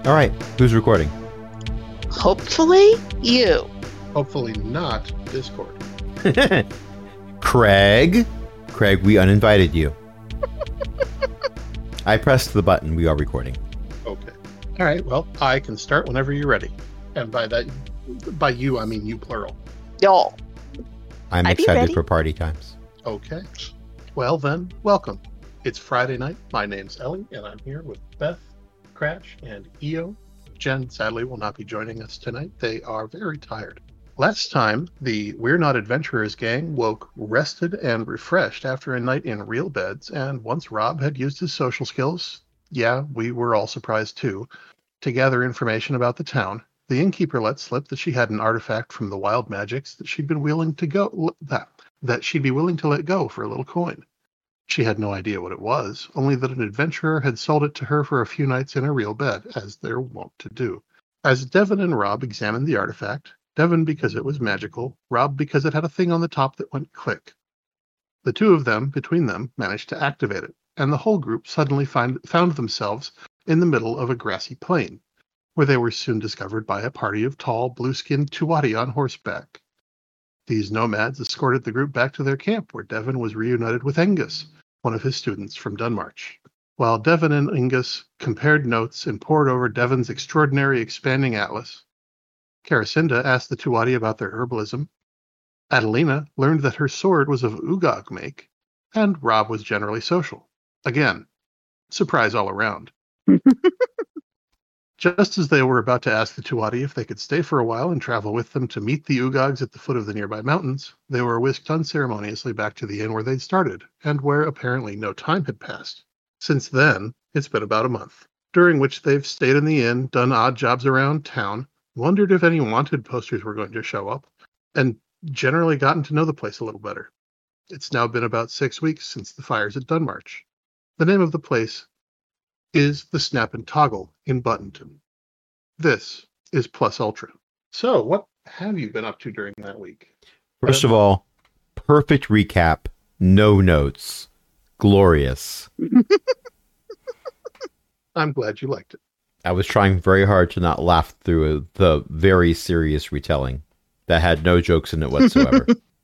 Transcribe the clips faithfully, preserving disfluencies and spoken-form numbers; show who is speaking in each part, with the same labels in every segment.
Speaker 1: All right, who's recording?
Speaker 2: Hopefully you.
Speaker 3: Hopefully not Discord.
Speaker 1: Craig? Craig, we uninvited you. I pressed the button. We are recording.
Speaker 3: Okay. All right, well, I can start whenever you're ready. And by that, by you, I mean you plural.
Speaker 2: Y'all.
Speaker 1: I'm
Speaker 2: I'd be
Speaker 1: excited
Speaker 2: ready.
Speaker 1: for party times.
Speaker 3: Okay. Well then, welcome. It's Friday night. My name's Ellie, and I'm here with Beth, Crash, and E O. Jen, sadly, will not be joining us tonight. They are very tired. Last time, the We're Not Adventurers gang woke rested and refreshed after a night in real beds, and once Rob had used his social skills, yeah, we were all surprised too, to gather information about the town, the innkeeper let slip that she had an artifact from the wild magics that she'd been willing to go that that she'd be willing to let go for a little coin. She had no idea what it was, only that an adventurer had sold it to her for a few nights in a real bed, as they're wont to do. As Devin and Rob examined the artifact, Devin because it was magical, Rob because it had a thing on the top that went click. The two of them, between them, managed to activate it, and the whole group suddenly find, found themselves in the middle of a grassy plain, where they were soon discovered by a party of tall, blue-skinned Tuati on horseback. These nomads escorted the group back to their camp, where Devin was reunited with Angus, one of his students from Dunmarch. While Devin and Angus compared notes and pored over Devin's extraordinary expanding atlas, Caracinda asked the Tuati about their herbalism, Adelina learned that her sword was of Ugog make, and Rob was generally social. Again, surprise all around. Just as they were about to ask the Tuati if they could stay for a while and travel with them to meet the Ugogs at the foot of the nearby mountains, they were whisked unceremoniously back to the inn where they'd started, and where apparently no time had passed. Since then, it's been about a month, during which they've stayed in the inn, done odd jobs around town, wondered if any wanted posters were going to show up, and generally gotten to know the place a little better. It's now been about six weeks since the fires at Dunmarch. The name of the place is the Snap and Toggle in Buttonton. This is Plus Ultra. So, what have you been up to during that week?
Speaker 1: First of all, perfect recap, no notes. Glorious.
Speaker 3: I'm glad you liked it.
Speaker 1: I was trying very hard to not laugh through the very serious retelling that had no jokes in it whatsoever.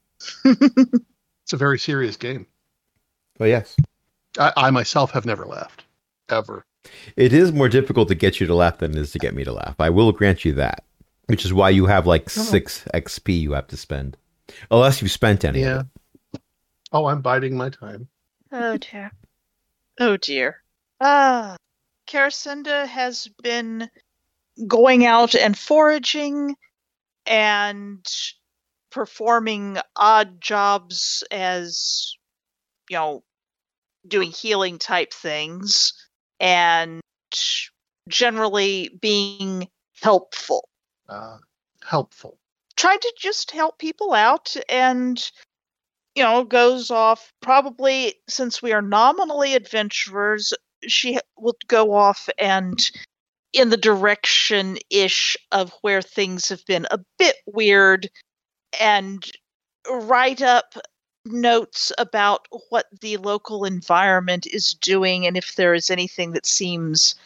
Speaker 3: It's a very serious game.
Speaker 1: But yes.
Speaker 3: I, I myself have never laughed. Ever.
Speaker 1: It is more difficult to get you to laugh than it is to get me to laugh. I will grant you that. Which is why you have like six X P you have to spend. Unless you've spent any
Speaker 3: Yeah.
Speaker 1: of it.
Speaker 3: Oh, I'm biding my time.
Speaker 2: Oh dear. Oh dear. Ah. Caracinda has been going out and foraging and performing odd jobs as, you know, doing healing type things and generally being helpful.
Speaker 3: Uh, helpful.
Speaker 2: Trying to just help people out and, you know, goes off probably since we are nominally adventurers, she will go off and in the direction-ish of where things have been a bit weird and write up notes about what the local environment is doing and if there is anything that seems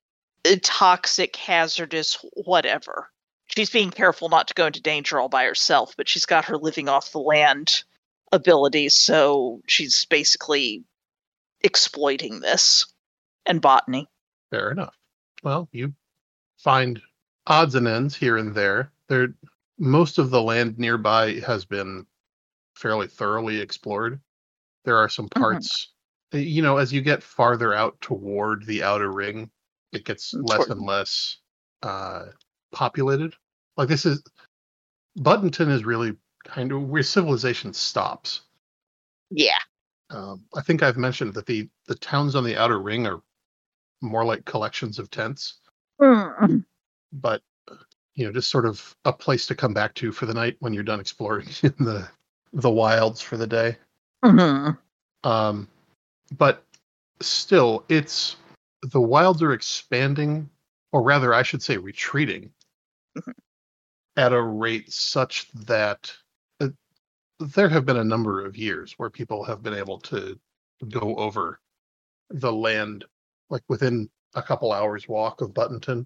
Speaker 2: toxic, hazardous, whatever. She's being careful not to go into danger all by herself, but she's got her living off the land abilities, so she's basically exploiting this and botany.
Speaker 3: Fair enough. Well, you find odds and ends here and there. There, most of the land nearby has been fairly thoroughly explored. There are some parts, mm-hmm. you know, as you get farther out toward the outer ring, it gets less and less uh, populated. Like this is, Buttonton is really kind of where civilization stops.
Speaker 2: Yeah.
Speaker 3: Um, I think I've mentioned that the, the towns on the outer ring are more like collections of tents.
Speaker 2: Mm.
Speaker 3: But, you know, just sort of a place to come back to for the night when you're done exploring in the the wilds for the day.
Speaker 2: Mm-hmm.
Speaker 3: Um, but still, it's the wilds are expanding, or rather, I should say, retreating
Speaker 2: mm-hmm.
Speaker 3: at a rate such that uh, there have been a number of years where people have been able to go over the land, like within a couple hours walk of Buttonton,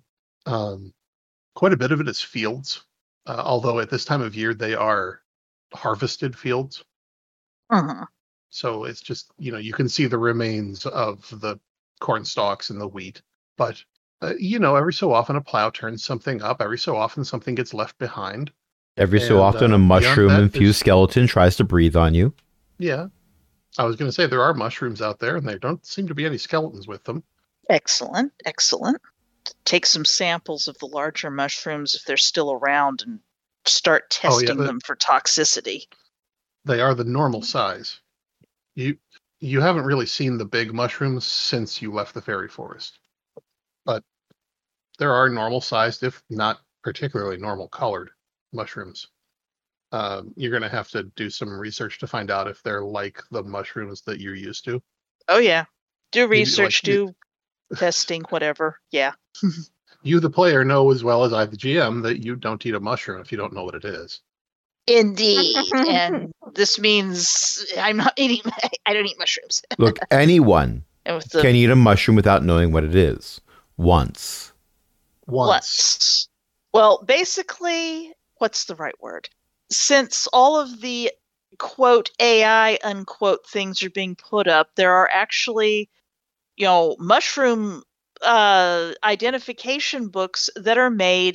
Speaker 3: Um, quite a bit of it is fields, uh, although at this time of year they are harvested fields.
Speaker 2: Uh-huh.
Speaker 3: So it's just, you know, you can see the remains of the corn stalks and the wheat. But, uh, you know, every so often a plow turns something up. Every so often something gets left behind.
Speaker 1: Every so
Speaker 3: And,
Speaker 1: often
Speaker 3: uh,
Speaker 1: a
Speaker 3: beyond
Speaker 1: mushroom
Speaker 3: that,
Speaker 1: infused
Speaker 3: there's-
Speaker 1: skeleton tries to breathe on you.
Speaker 3: Yeah. I was going to say there are mushrooms out there, and there don't seem to be any skeletons with them.
Speaker 2: Excellent, excellent. Take some samples of the larger mushrooms if they're still around and start
Speaker 3: Oh, yeah,
Speaker 2: testing
Speaker 3: but-
Speaker 2: them for toxicity.
Speaker 3: They are the normal size. You you haven't really seen the big mushrooms since you left the fairy forest. But there are normal sized, if not particularly normal colored mushrooms. Um, you're going to have to do some research to find out if they're like the mushrooms that you're used to.
Speaker 2: Oh yeah. Do
Speaker 3: like,
Speaker 2: research,
Speaker 3: you-
Speaker 2: do testing, whatever. Yeah.
Speaker 3: You, the player, know as well as I, the G M, that you don't eat a mushroom if you don't know what it is.
Speaker 2: Indeed. And this means I'm not eating I don't eat mushrooms.
Speaker 1: Look, anyone
Speaker 2: And with the
Speaker 1: can eat a mushroom without knowing what it is. Once.
Speaker 3: Once.
Speaker 2: Once. Well, basically, what's the right word? Since all of the quote A I unquote things are being put up, there are actually, you know, mushroom uh, identification books that are made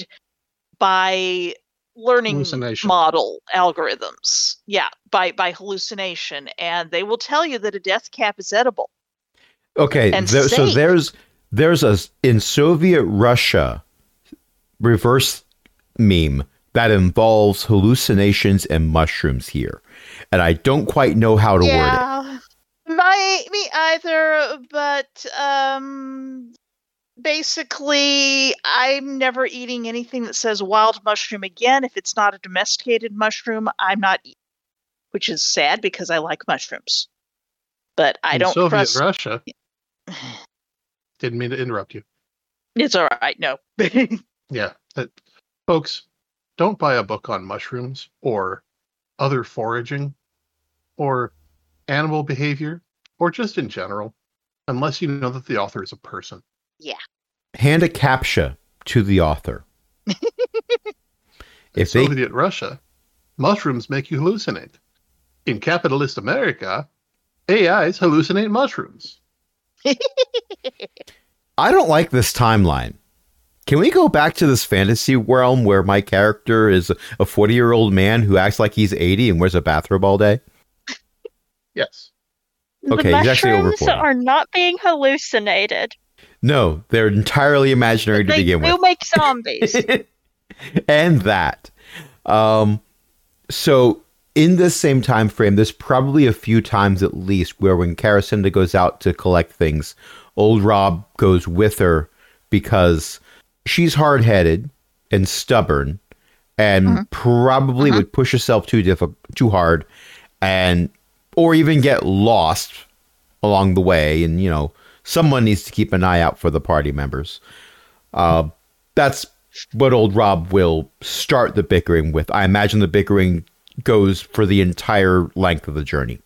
Speaker 2: by learning
Speaker 3: Hallucination.
Speaker 2: model algorithms. Yeah, by by hallucination, and they will tell you that a death cap is edible.
Speaker 1: Okay,
Speaker 2: And
Speaker 1: there, so
Speaker 2: safe.
Speaker 1: there's there's a in Soviet Russia reverse meme that involves hallucinations and mushrooms here, and I don't quite know how to word it.
Speaker 2: Yeah, my me either. But um, basically, I'm never eating anything that says wild mushroom again. If it's not a domesticated mushroom, I'm not eating, which is sad because I like mushrooms. But I
Speaker 3: In
Speaker 2: don't
Speaker 3: Soviet
Speaker 2: trust.
Speaker 3: Russia. Didn't mean to interrupt you.
Speaker 2: It's all right. No.
Speaker 3: Yeah. That, folks, don't buy a book on mushrooms or other foraging or animal behavior or just in general unless you know that the author is a person.
Speaker 1: Hand a captcha to the author.
Speaker 3: In
Speaker 1: If they
Speaker 3: Soviet Russia, mushrooms make you hallucinate. In capitalist America, A Is hallucinate mushrooms.
Speaker 1: I don't like this timeline. Can we go back to this fantasy realm where my character is a forty-year-old man who acts like he's eighty and wears a bathrobe all day?
Speaker 3: Yes.
Speaker 1: Okay,
Speaker 4: the
Speaker 1: he's actually over
Speaker 4: mushrooms
Speaker 1: forty.
Speaker 4: are not being hallucinated.
Speaker 1: No, they're entirely imaginary to
Speaker 4: they
Speaker 1: begin
Speaker 4: will
Speaker 1: with.
Speaker 4: make zombies.
Speaker 1: And that. Um, so in this same time frame, there's probably a few times at least where when Karacinda goes out to collect things, old Rob goes with her because she's hard-headed and stubborn and
Speaker 2: Mhm.
Speaker 1: probably
Speaker 2: Mhm.
Speaker 1: would push herself too diffi- too hard and or even get lost along the way. And, you know, someone needs to keep an eye out for the party members. Uh, that's what old Rob will start the bickering with. I imagine the bickering goes for the entire length of the journey.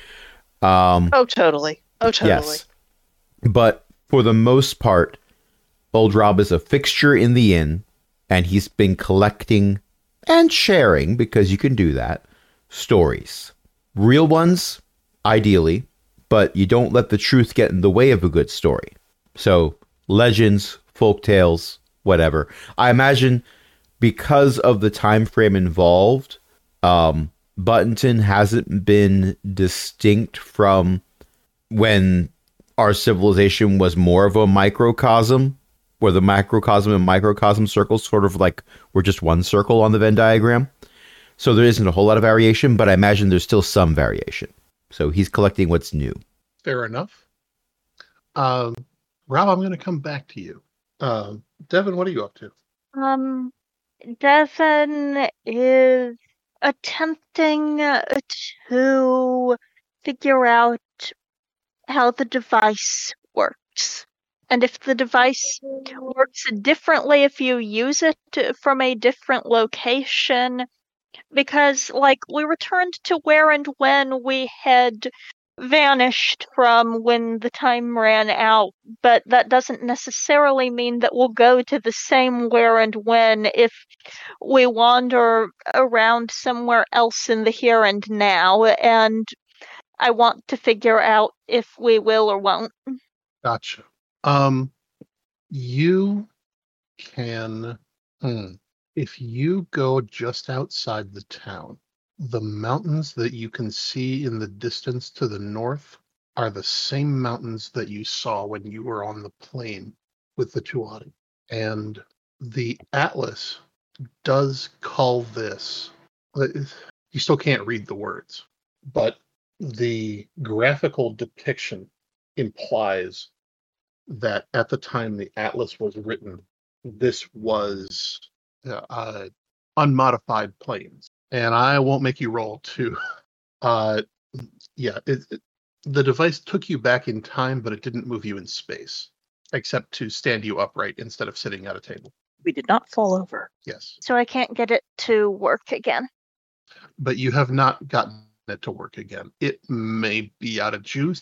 Speaker 1: Um,
Speaker 2: Oh, totally. Oh, totally.
Speaker 1: yes. But for the most part, old Rob is a fixture in the inn, and he's been collecting and sharing, because you can do that, stories. Real ones, ideally, but you don't let the truth get in the way of a good story. So, legends, folk tales, whatever. I imagine because of the time frame involved, um, Buttonton hasn't been distinct from when our civilization was more of a microcosm, where the macrocosm and microcosm circles sort of like were just one circle on the Venn diagram. So there isn't a whole lot of variation, but I imagine there's still some variation. So he's collecting what's new.
Speaker 3: Fair enough. Um, Rob, I'm going to come back to you. Um, Devin, what are you up to?
Speaker 4: Um, Devin is attempting to figure out how the device works. And if the device works differently if you use it from a different location. Because, like, we returned to where and when we had vanished from when the time ran out, but that doesn't necessarily mean that we'll go to the same where and when if we wander around somewhere else in the here and now, and I want to figure out if we will or won't.
Speaker 3: Gotcha. Um, you can, hmm, if you go just outside the town, the mountains that you can see in the distance to the north are the same mountains that you saw when you were on the plane with the Tuati. And the atlas does call this, you still can't read the words, but the graphical depiction implies that at the time the atlas was written, this was uh, uh, unmodified planes. And I won't make you roll to, uh, yeah, it, it, the device took you back in time, but it didn't move you in space, except to stand you upright instead of sitting at a table.
Speaker 2: We did not fall over.
Speaker 3: Yes.
Speaker 4: So I can't get it to work again.
Speaker 3: But you have not gotten it to work again. It may be out of juice.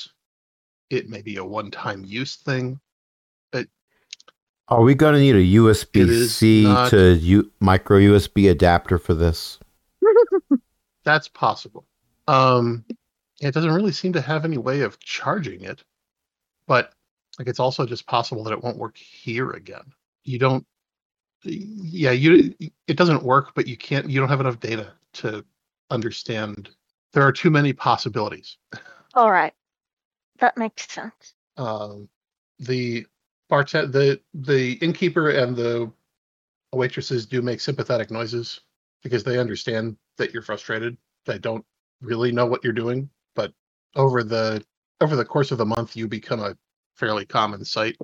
Speaker 3: It may be a one-time use thing. It,
Speaker 1: Are we going to need a U S B C
Speaker 3: not,
Speaker 1: to U- micro U S B adapter for this?
Speaker 3: That's possible. Um, it doesn't really seem to have any way of charging it, but like it's also just possible that it won't work here again. You don't. Yeah, you. It doesn't work, but you can't. You don't have enough data to understand. There are too many possibilities.
Speaker 4: All right, that makes sense.
Speaker 3: Um, the bartend, the the innkeeper and the waitresses do make sympathetic noises because they understand that you're frustrated. They don't really know what you're doing, but over the over the course of the month, you become a fairly common sight.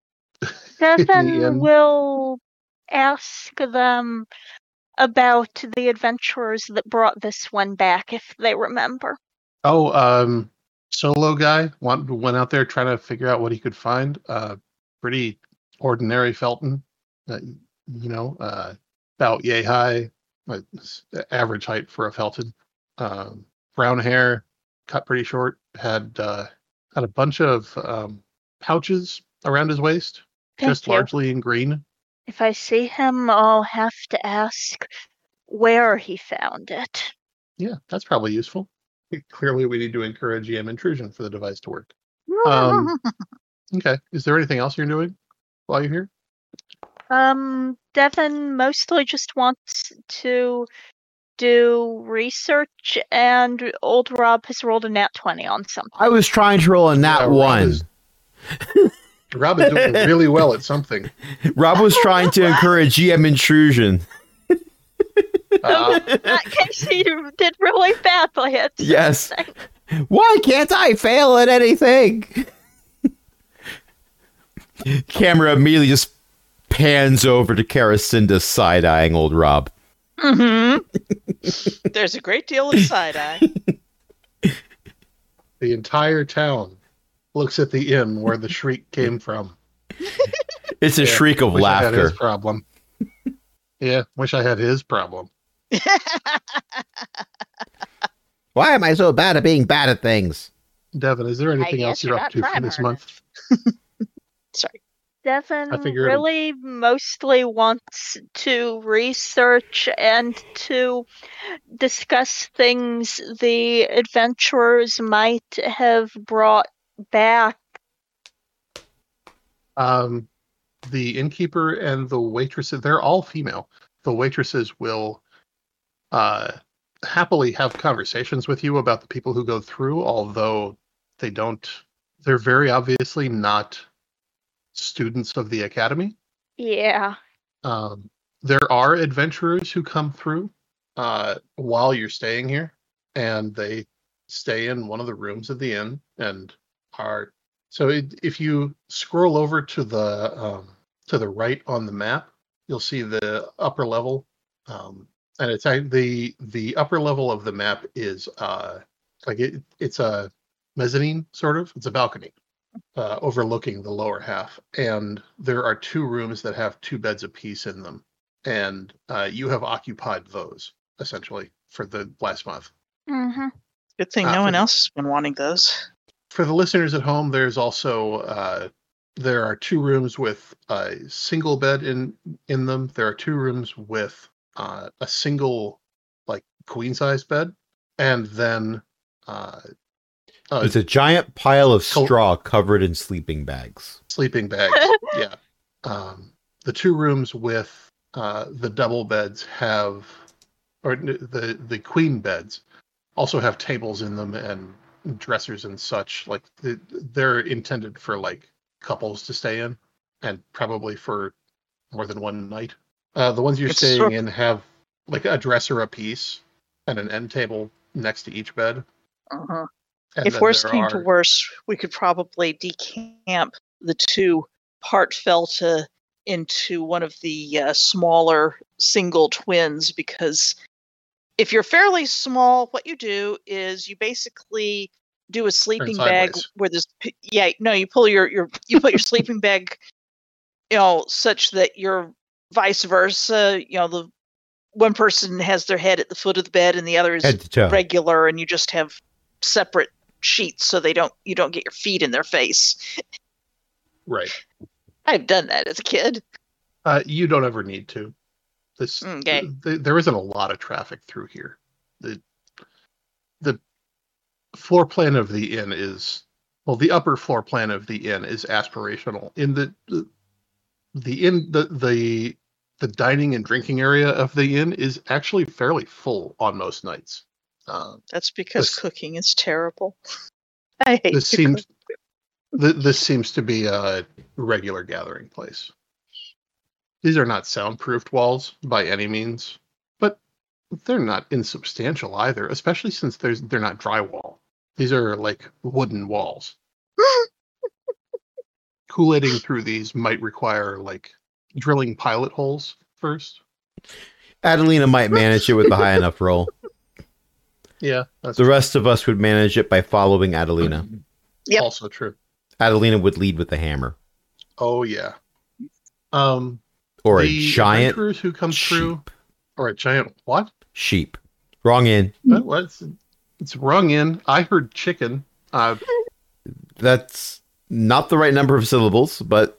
Speaker 4: Stefan will ask them about the adventurers that brought this one back, if they remember.
Speaker 3: Oh, um, solo guy went, went out there trying to figure out what he could find. Uh, pretty ordinary Felton, uh, you know, uh, about yay high, uh, average height for a Felton. Um, brown hair, cut pretty short. Had uh, had a bunch of um, pouches around his waist,
Speaker 4: Thank
Speaker 3: just
Speaker 4: you.
Speaker 3: largely in green.
Speaker 4: If I see him, I'll have to ask where he found it.
Speaker 3: Yeah, that's probably useful. Clearly, we need to encourage E M intrusion for the device to work. Um, okay. Is there anything else you're doing while you're here?
Speaker 4: Um, Devin mostly just wants to do research, and old Rob has rolled a nat twenty on something.
Speaker 1: I was trying to roll a nat
Speaker 3: Yeah, Rob
Speaker 1: one.
Speaker 3: is- Rob is doing really well at something.
Speaker 1: Rob was trying to encourage G M intrusion.
Speaker 3: Uh,
Speaker 4: In that case, he did really badly at
Speaker 1: Yes.
Speaker 4: something.
Speaker 1: Why can't I fail at anything? Camera immediately just pans over to Karacinda side-eyeing old Rob.
Speaker 2: Mm-hmm. There's a great deal of side-eye.
Speaker 3: the entire town looks at the inn where the shriek came from.
Speaker 1: It's a
Speaker 3: Yeah,
Speaker 1: shriek of
Speaker 3: wish I had
Speaker 1: laughter.
Speaker 3: his problem. Yeah, wish I had his problem.
Speaker 1: Why am I so bad at being bad at things?
Speaker 3: Devin, is there anything
Speaker 2: guess
Speaker 3: else you're
Speaker 2: you're
Speaker 3: up
Speaker 2: not
Speaker 3: to for
Speaker 2: trying
Speaker 3: this
Speaker 2: hard
Speaker 3: month?
Speaker 2: Sorry.
Speaker 4: Devin
Speaker 3: I figured-
Speaker 4: really mostly wants to research and to discuss things the adventurers might have brought back.
Speaker 3: Um, the innkeeper and the waitresses, they're all female. The waitresses will uh, happily have conversations with you about the people who go through, although they don't, they're very obviously not students of the academy.
Speaker 4: Yeah.
Speaker 3: Um, there are adventurers who come through uh, while you're staying here, and they stay in one of the rooms of the inn and are. So it, if you scroll over to the um, to the right on the map, you'll see the upper level, um, and it's ac- the the upper level of the map is uh, like it, it's a mezzanine sort of. It's a balcony uh, overlooking the lower half, and there are two rooms that have two beds apiece in them, and uh, you have occupied those essentially for the last month.
Speaker 4: Mm-hmm.
Speaker 2: Good thing
Speaker 3: Uh,
Speaker 2: no
Speaker 3: for
Speaker 2: one
Speaker 3: the-
Speaker 2: else has been wanting those.
Speaker 3: For the listeners at home, there's also uh, there are two rooms with a single bed in in them. There are two rooms with uh, a single like queen size bed, and then uh, a
Speaker 1: It's a giant pile of
Speaker 3: Col-
Speaker 1: straw covered in sleeping bags.
Speaker 3: sleeping bags. Yeah. Um, the two rooms with uh, the double beds have, or n- the the queen beds also have tables in them and dressers and such. Like the, they're intended for like couples to stay in, and probably for more than one night. Uh, the ones you're
Speaker 2: It's
Speaker 3: staying
Speaker 2: sort-
Speaker 3: in have like a dresser apiece and an end table next to each bed.
Speaker 2: Uh-huh.
Speaker 3: And
Speaker 2: If
Speaker 3: then
Speaker 2: worse
Speaker 3: there
Speaker 2: came
Speaker 3: are,
Speaker 2: to worse, we could probably decamp the two Partfelta into one of the uh, smaller single twins, because if you're fairly small, what you do is you basically do a sleeping bag
Speaker 3: sideways.
Speaker 2: where there's p- yeah no you pull your, your you put your sleeping bag, you know, such that you're vice versa, you know, the one person has their head at the foot of the bed and the other is
Speaker 1: Head to toe.
Speaker 2: regular, and you just have separate sheets so they don't you don't get your feet in their face.
Speaker 3: right.
Speaker 2: I've done that as a kid.
Speaker 3: Uh, you don't ever need to. This
Speaker 2: Okay.
Speaker 3: th- there isn't a lot of traffic through here. The the floor plan of the inn is well, the upper floor plan of the inn is aspirational. In the the, the inn the the the dining and drinking area of the inn is actually fairly full on most nights. Uh,
Speaker 2: That's because
Speaker 3: This-
Speaker 2: cooking is terrible. I hate
Speaker 3: this
Speaker 2: to
Speaker 3: seems
Speaker 2: cook.
Speaker 3: th- this seems to be a regular gathering place. These are not soundproofed walls by any means, but they're not insubstantial either, especially since there's they're not drywall. These are like wooden walls. Kool-Aiding through these might require like drilling pilot holes first.
Speaker 1: Adelina might manage it with a high enough roll.
Speaker 3: Yeah, that's
Speaker 1: The rest of us would manage it by following Adelina.
Speaker 2: Yep.
Speaker 3: also true.
Speaker 1: Adelina would lead with the hammer.
Speaker 3: Oh yeah. Um,
Speaker 1: Or a
Speaker 3: the
Speaker 1: giant
Speaker 3: adventurers who come through,
Speaker 1: sheep.
Speaker 3: or a giant what?
Speaker 1: Sheep. Wrong in.
Speaker 3: What? what? It's, it's rung in. I heard chicken. Uh,
Speaker 1: That's not the right number of syllables, but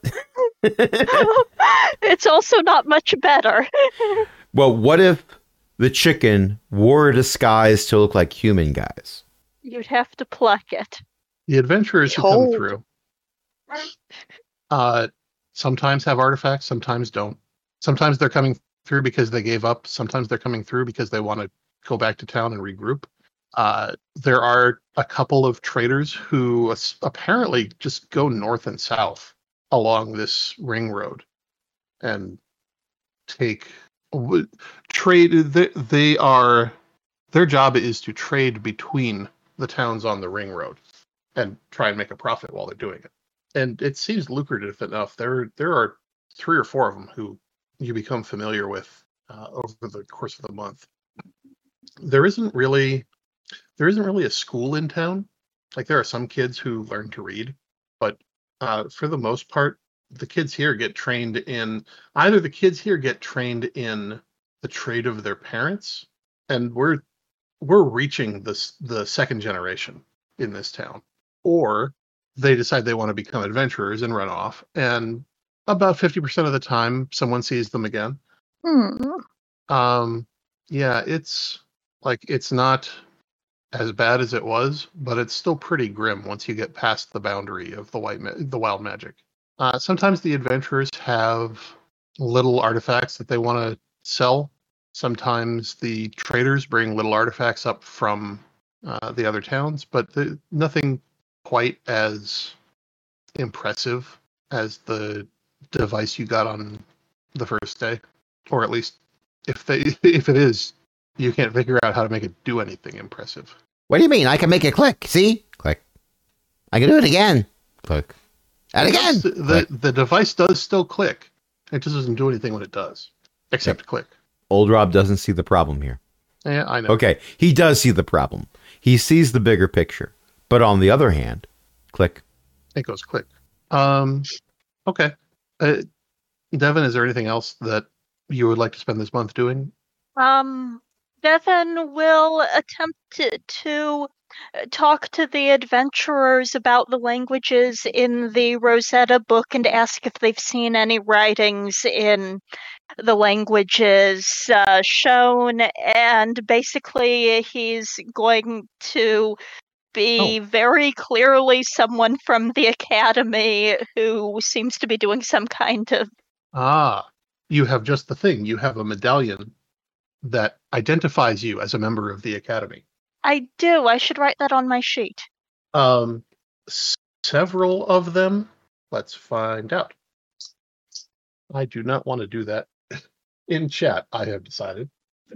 Speaker 4: It's also not much better.
Speaker 1: well, what if the chicken wore a disguise to look like human guys?
Speaker 4: You'd have to pluck it.
Speaker 3: the adventurers who come
Speaker 2: Behold.
Speaker 3: through, uh, sometimes have artifacts, sometimes don't. Sometimes they're coming through because they gave up. Sometimes they're coming through because they want to go back to town and regroup. Uh, there are a couple of traders who as- apparently just go north and south along this ring road and take w- trade. They, they are their job is to trade between the towns on the ring road and try and make a profit while they're doing it. And it seems lucrative enough. There there are three or four of them who you become familiar with uh, over the course of the month. There isn't really there isn't really a school in town. Like there are some kids who learn to read, but uh, for the most part, the kids here get trained in either the kids here get trained in the trade of their parents, and we're we're reaching this the second generation in this town, or they decide they want to become adventurers and run off, and about fifty percent of the time someone sees them again.
Speaker 4: Hmm.
Speaker 3: Um, yeah, it's like it's not as bad as it was, but it's still pretty grim once you get past the boundary of the white ma- the wild magic. Uh, sometimes the adventurers have little artifacts that they want to sell. Sometimes the traders bring little artifacts up from uh, the other towns, but the, nothing quite as impressive as the device you got on the first day, or at least if they if it is, you can't figure out how to make it do anything impressive.
Speaker 1: What do you mean? I can make it click. See? Click. I can do it again. Click. And again.
Speaker 3: The,
Speaker 1: Click.
Speaker 3: the the device does still click. It just doesn't do anything when it does, except click.
Speaker 1: Old Rob doesn't see the problem here.
Speaker 3: Yeah, I know.
Speaker 1: Okay, he does see the problem. He sees the bigger picture. But on the other hand, click.
Speaker 3: It goes click. Um, okay. Uh, Devin, is there anything else that you would like to spend this month doing?
Speaker 4: Um, Devin will attempt to, to talk to the adventurers about the languages in the Rosetta book and ask if they've seen any writings in the languages uh, shown. And basically, he's going to be
Speaker 3: Oh.
Speaker 4: very clearly someone from the academy who seems to be doing some kind of...
Speaker 3: Ah, you have just the thing. You have a medallion that identifies you as a member of the academy.
Speaker 4: I do. I should write that on my sheet.
Speaker 3: Um, s- several of them. Let's find out. I do not want to do that in chat, I have decided.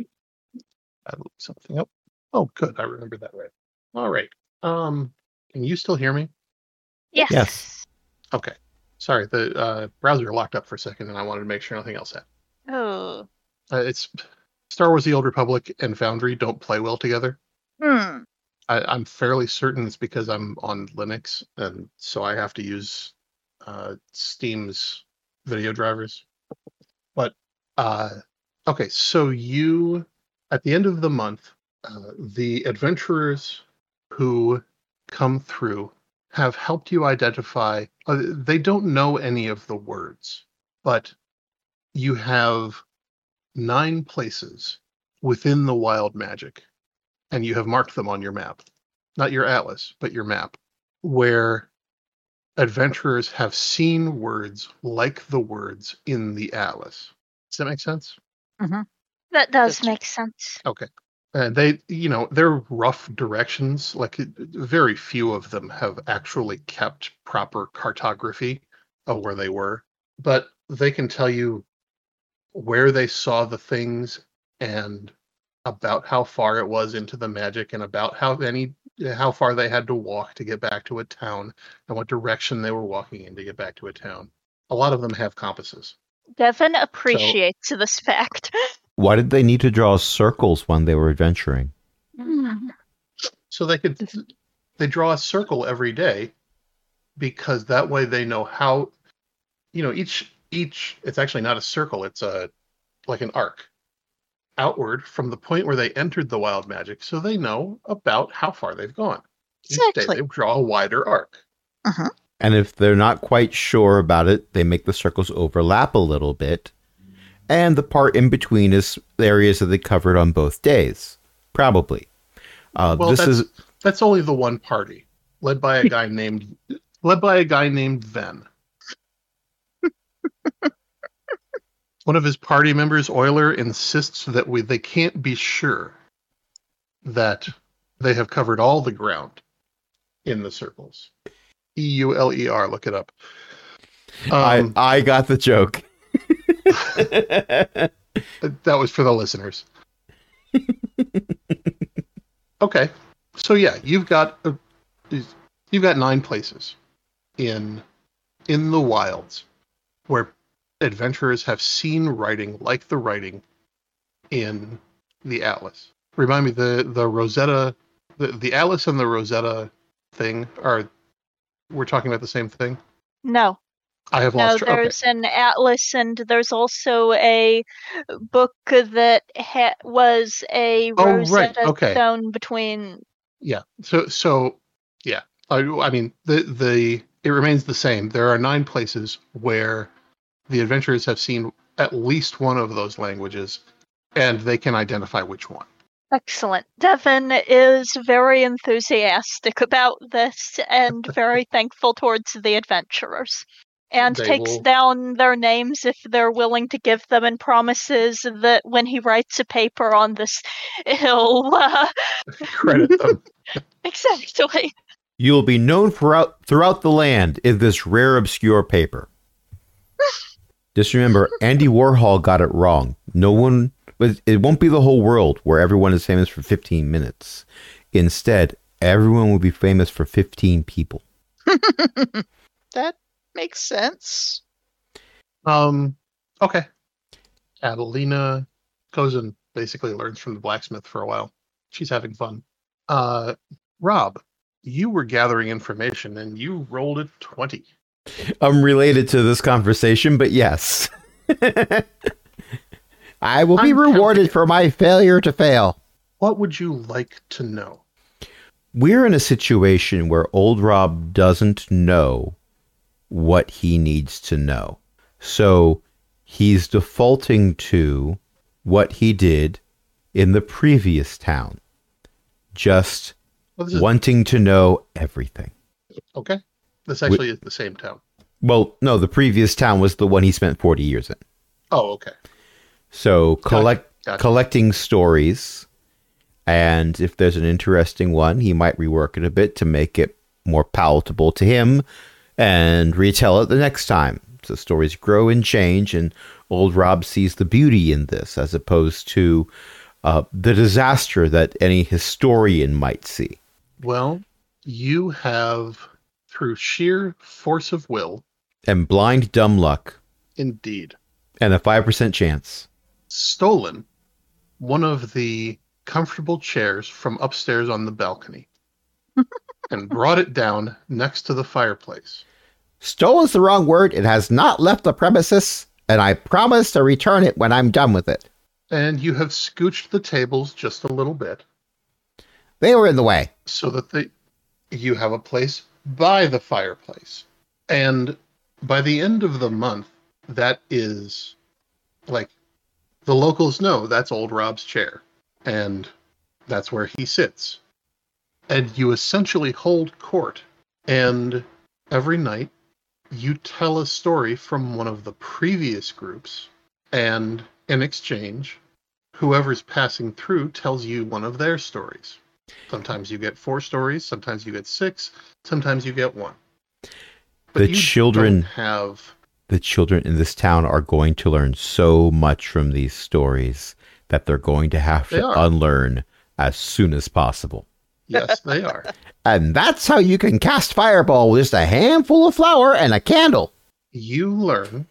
Speaker 3: I looked something up. Oh, good. I remember that right. All right. Um, can you still hear me?
Speaker 4: Yes.
Speaker 1: Yes.
Speaker 3: Okay. Sorry, the uh, browser locked up for a second, and I wanted to make sure nothing else had.
Speaker 4: Oh.
Speaker 3: Uh, it's Star Wars: The Old Republic and Foundry don't play well together.
Speaker 4: Hmm.
Speaker 3: I, I'm fairly certain it's because I'm on Linux, and so I have to use uh, Steam's video drivers. But uh, okay, so you at the end of the month, uh, the adventurers who come through have helped you identify. Uh, they don't know any of the words, but you have nine places within the wild magic, and you have marked them on your map. Not your atlas, but your map, where adventurers have seen words like the words in the atlas. Does that make sense?
Speaker 4: That does
Speaker 2: That's-
Speaker 4: make sense.
Speaker 3: Okay. And they, you know, they're rough directions. Like, very few of them have actually kept proper cartography of where they were, but they can tell you where they saw the things and about how far it was into the magic and about how many how far they had to walk to get back to a town and what direction they were walking in to get back to a town. A lot of them have compasses.
Speaker 4: Devin appreciates this fact.
Speaker 1: Why did they need to draw circles when they were adventuring?
Speaker 3: So they could they draw a circle every day because that way they know how, you know, each each it's actually not a circle, it's a like an arc outward from the point where they entered the wild magic, so they know about how far they've gone. Each day
Speaker 2: Exactly.
Speaker 3: they draw a wider arc.
Speaker 1: And if they're not quite sure about it, they make the circles overlap a little bit. And the part in between is the areas that they covered on both days. Probably. Uh,
Speaker 3: Well,
Speaker 1: this
Speaker 3: that's,
Speaker 1: is
Speaker 3: that's only the one party, led by a guy named led by a guy named Ven. One of his party members, Euler, insists that we they can't be sure that they have covered all the ground in the circles. E U L E R, look it up. Um,
Speaker 1: I, I got the joke.
Speaker 3: that was for the listeners. Okay, so yeah, you've got uh, you've got nine places in in the wilds where adventurers have seen writing like the writing in the atlas. Remind me, the the Rosetta, the the atlas and the Rosetta thing are we're talking about the same thing.
Speaker 4: No.
Speaker 3: I have
Speaker 4: No,
Speaker 3: lost. tra- okay.
Speaker 4: there's an atlas, and there's also a book that ha- was a
Speaker 3: Oh, right,
Speaker 4: Rosetta
Speaker 3: okay.
Speaker 4: Stone between...
Speaker 3: Yeah. So so yeah. I, I mean the the it remains the same. There are nine places where the adventurers have seen at least one of those languages, and they can identify which one.
Speaker 4: Excellent. Devin is very enthusiastic about this and very thankful towards the adventurers. And
Speaker 3: They
Speaker 4: takes
Speaker 3: will-
Speaker 4: down their names if they're willing to give them, and promises that when he writes a paper on this, he'll... Uh,
Speaker 3: Credit them.
Speaker 4: exactly.
Speaker 1: You will be known throughout throughout the land in this rare, obscure paper. Just remember, Andy Warhol got it wrong. No one, it won't be the whole world where everyone is famous for fifteen minutes. Instead, everyone will be famous for fifteen people.
Speaker 2: That makes sense.
Speaker 3: Um. Okay. Adelina goes and basically learns from the blacksmith for a while. She's having fun. Uh, Rob, you were gathering information and you rolled a twenty.
Speaker 1: I'm related to this conversation, but yes. I will be
Speaker 3: I'm
Speaker 1: rewarded
Speaker 3: tempted.
Speaker 1: for my failure to fail.
Speaker 3: What would you like to know?
Speaker 1: we're in a situation where old Rob doesn't know what he needs to know. So he's defaulting to what he did in the previous town. Just
Speaker 3: Well, this is,
Speaker 1: wanting to know everything.
Speaker 3: okay. This actually is the same town.
Speaker 1: Well, no, the previous town was the one he spent forty years in.
Speaker 3: Oh, okay.
Speaker 1: So collect
Speaker 3: Gotcha.
Speaker 1: collecting stories, and if there's an interesting one, he might rework it a bit to make it more palatable to him and retell it the next time. So stories grow and change, and old Rob sees the beauty in this as opposed to uh, the disaster that any historian might see.
Speaker 3: Well, you have, through sheer force of will,
Speaker 1: And blind dumb luck,
Speaker 3: indeed,
Speaker 1: and a five percent chance.
Speaker 3: stolen one of the comfortable chairs from upstairs on the balcony and brought it down next to the fireplace.
Speaker 1: Stole is the wrong word. It has not left the premises, and I promise to return it when I'm done with it.
Speaker 3: And you have scooched the tables just a little bit
Speaker 1: They were in the way.
Speaker 3: so that the, you have a place by the fireplace. And by the end of the month, that is like the locals know that's old Rob's chair. And that's where he sits. And you essentially hold court. And every night you tell a story from one of the previous groups. And in exchange, whoever's passing through tells you one of their stories. Sometimes you get four stories, sometimes you get six, sometimes you get one. But
Speaker 1: The
Speaker 3: you
Speaker 1: children-
Speaker 3: don't have
Speaker 1: The children in this town are going to learn so much from these stories that they're going to have
Speaker 3: They
Speaker 1: to
Speaker 3: are.
Speaker 1: unlearn as soon as possible.
Speaker 3: yes, they are.
Speaker 1: And that's how you can cast Fireball with just a handful of flour and a candle.
Speaker 3: You learn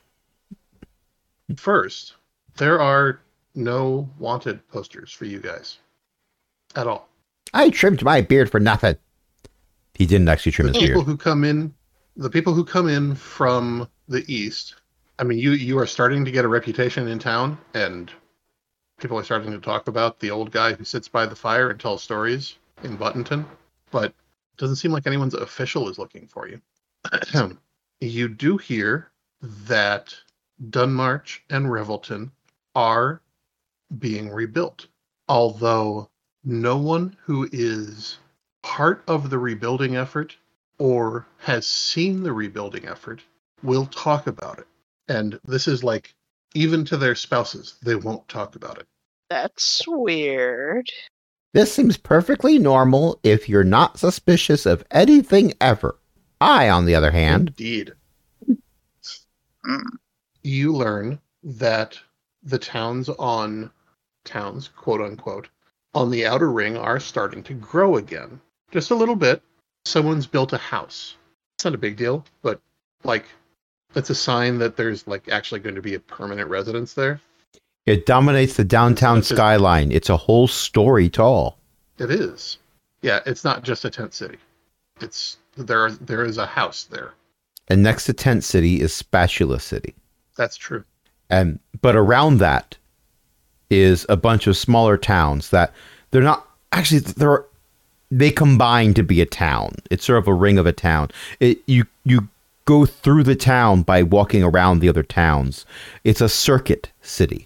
Speaker 3: first, there are no wanted posters for you guys at all.
Speaker 1: I trimmed my beard for nothing. He didn't actually trim
Speaker 3: The
Speaker 1: his
Speaker 3: people
Speaker 1: beard.
Speaker 3: who come in, the people who come in from the east, I mean, you you are starting to get a reputation in town, and people are starting to talk about the old guy who sits by the fire and tells stories in Buttonton, but it doesn't seem like anyone's official is looking for you. You do hear that Dunmarch and Revelton are being rebuilt, although no one who is part of the rebuilding effort or has seen the rebuilding effort will talk about it. And this is like, even to their spouses, they won't talk about it.
Speaker 2: That's weird.
Speaker 1: This seems perfectly normal if you're not suspicious of anything ever. I, on the other hand,
Speaker 3: Indeed.
Speaker 2: Mm.
Speaker 3: You learn that the towns on towns, quote unquote, on the outer ring are starting to grow again. Just a little bit. Someone's built a house. It's not a big deal, but like that's a sign that there's like actually going to be a permanent residence there.
Speaker 1: it dominates the downtown
Speaker 3: It's just-
Speaker 1: skyline. It's a whole story tall.
Speaker 3: It is. Yeah, it's not just a tent city. It's there there is a house there.
Speaker 1: And next to Tent City is Spatula City.
Speaker 3: That's true.
Speaker 1: And but around that is a bunch of smaller towns that they're not actually they're they combine to be a town. It's sort of a ring of a town. It you you go through the town by walking around the other towns. It's a circuit city.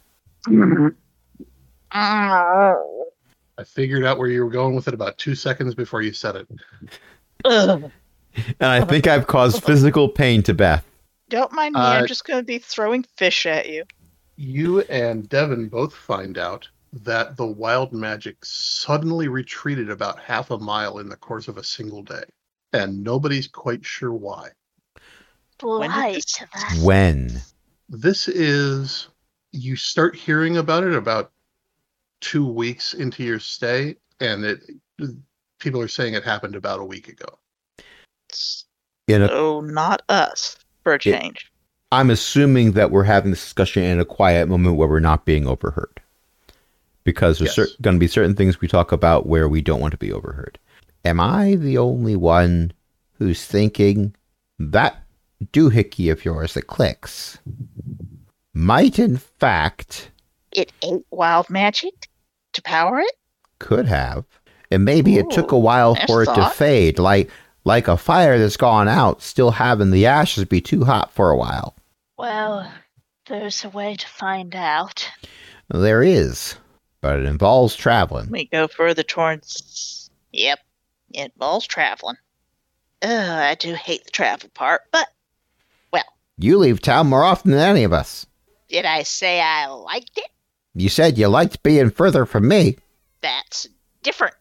Speaker 3: I figured out where you were going with it about two seconds before you said it.
Speaker 2: Ugh.
Speaker 1: And I think I've caused physical pain to Beth.
Speaker 2: Don't mind me.
Speaker 3: Uh,
Speaker 2: I'm just going to be throwing fish at you.
Speaker 3: You and Devin both find out that the wild magic suddenly retreated about half a mile in the course of a single day. And nobody's quite sure why.
Speaker 2: When did
Speaker 4: Right.
Speaker 2: this-
Speaker 4: that's-
Speaker 1: When?
Speaker 3: This is, you start hearing about it about two weeks into your stay, and it people are saying it happened about a week ago.
Speaker 1: In a,
Speaker 2: Oh, not us for a change.
Speaker 1: I'm assuming that we're having this discussion in a quiet moment where we're not being overheard. Because there's
Speaker 3: Yes.
Speaker 1: cer- going to be certain things we talk about where we don't want to be overheard. Am I the only one who's thinking that doohickey of yours that clicks might in fact
Speaker 2: It ate wild magic to power it?
Speaker 1: could have? And maybe it took a
Speaker 2: Ooh,
Speaker 1: while
Speaker 2: there's
Speaker 1: for it to
Speaker 2: thought.
Speaker 1: fade, like like a fire that's gone out, still having the ashes be too hot for a while.
Speaker 4: Well, there's a way to find out.
Speaker 1: There is, but it involves traveling.
Speaker 2: We go further towards. Yep, it involves traveling. Ugh, I do hate the travel part, but
Speaker 1: You leave town more often than any of us.
Speaker 2: did I say I liked it?
Speaker 1: You said you liked being further from me.
Speaker 2: That's different.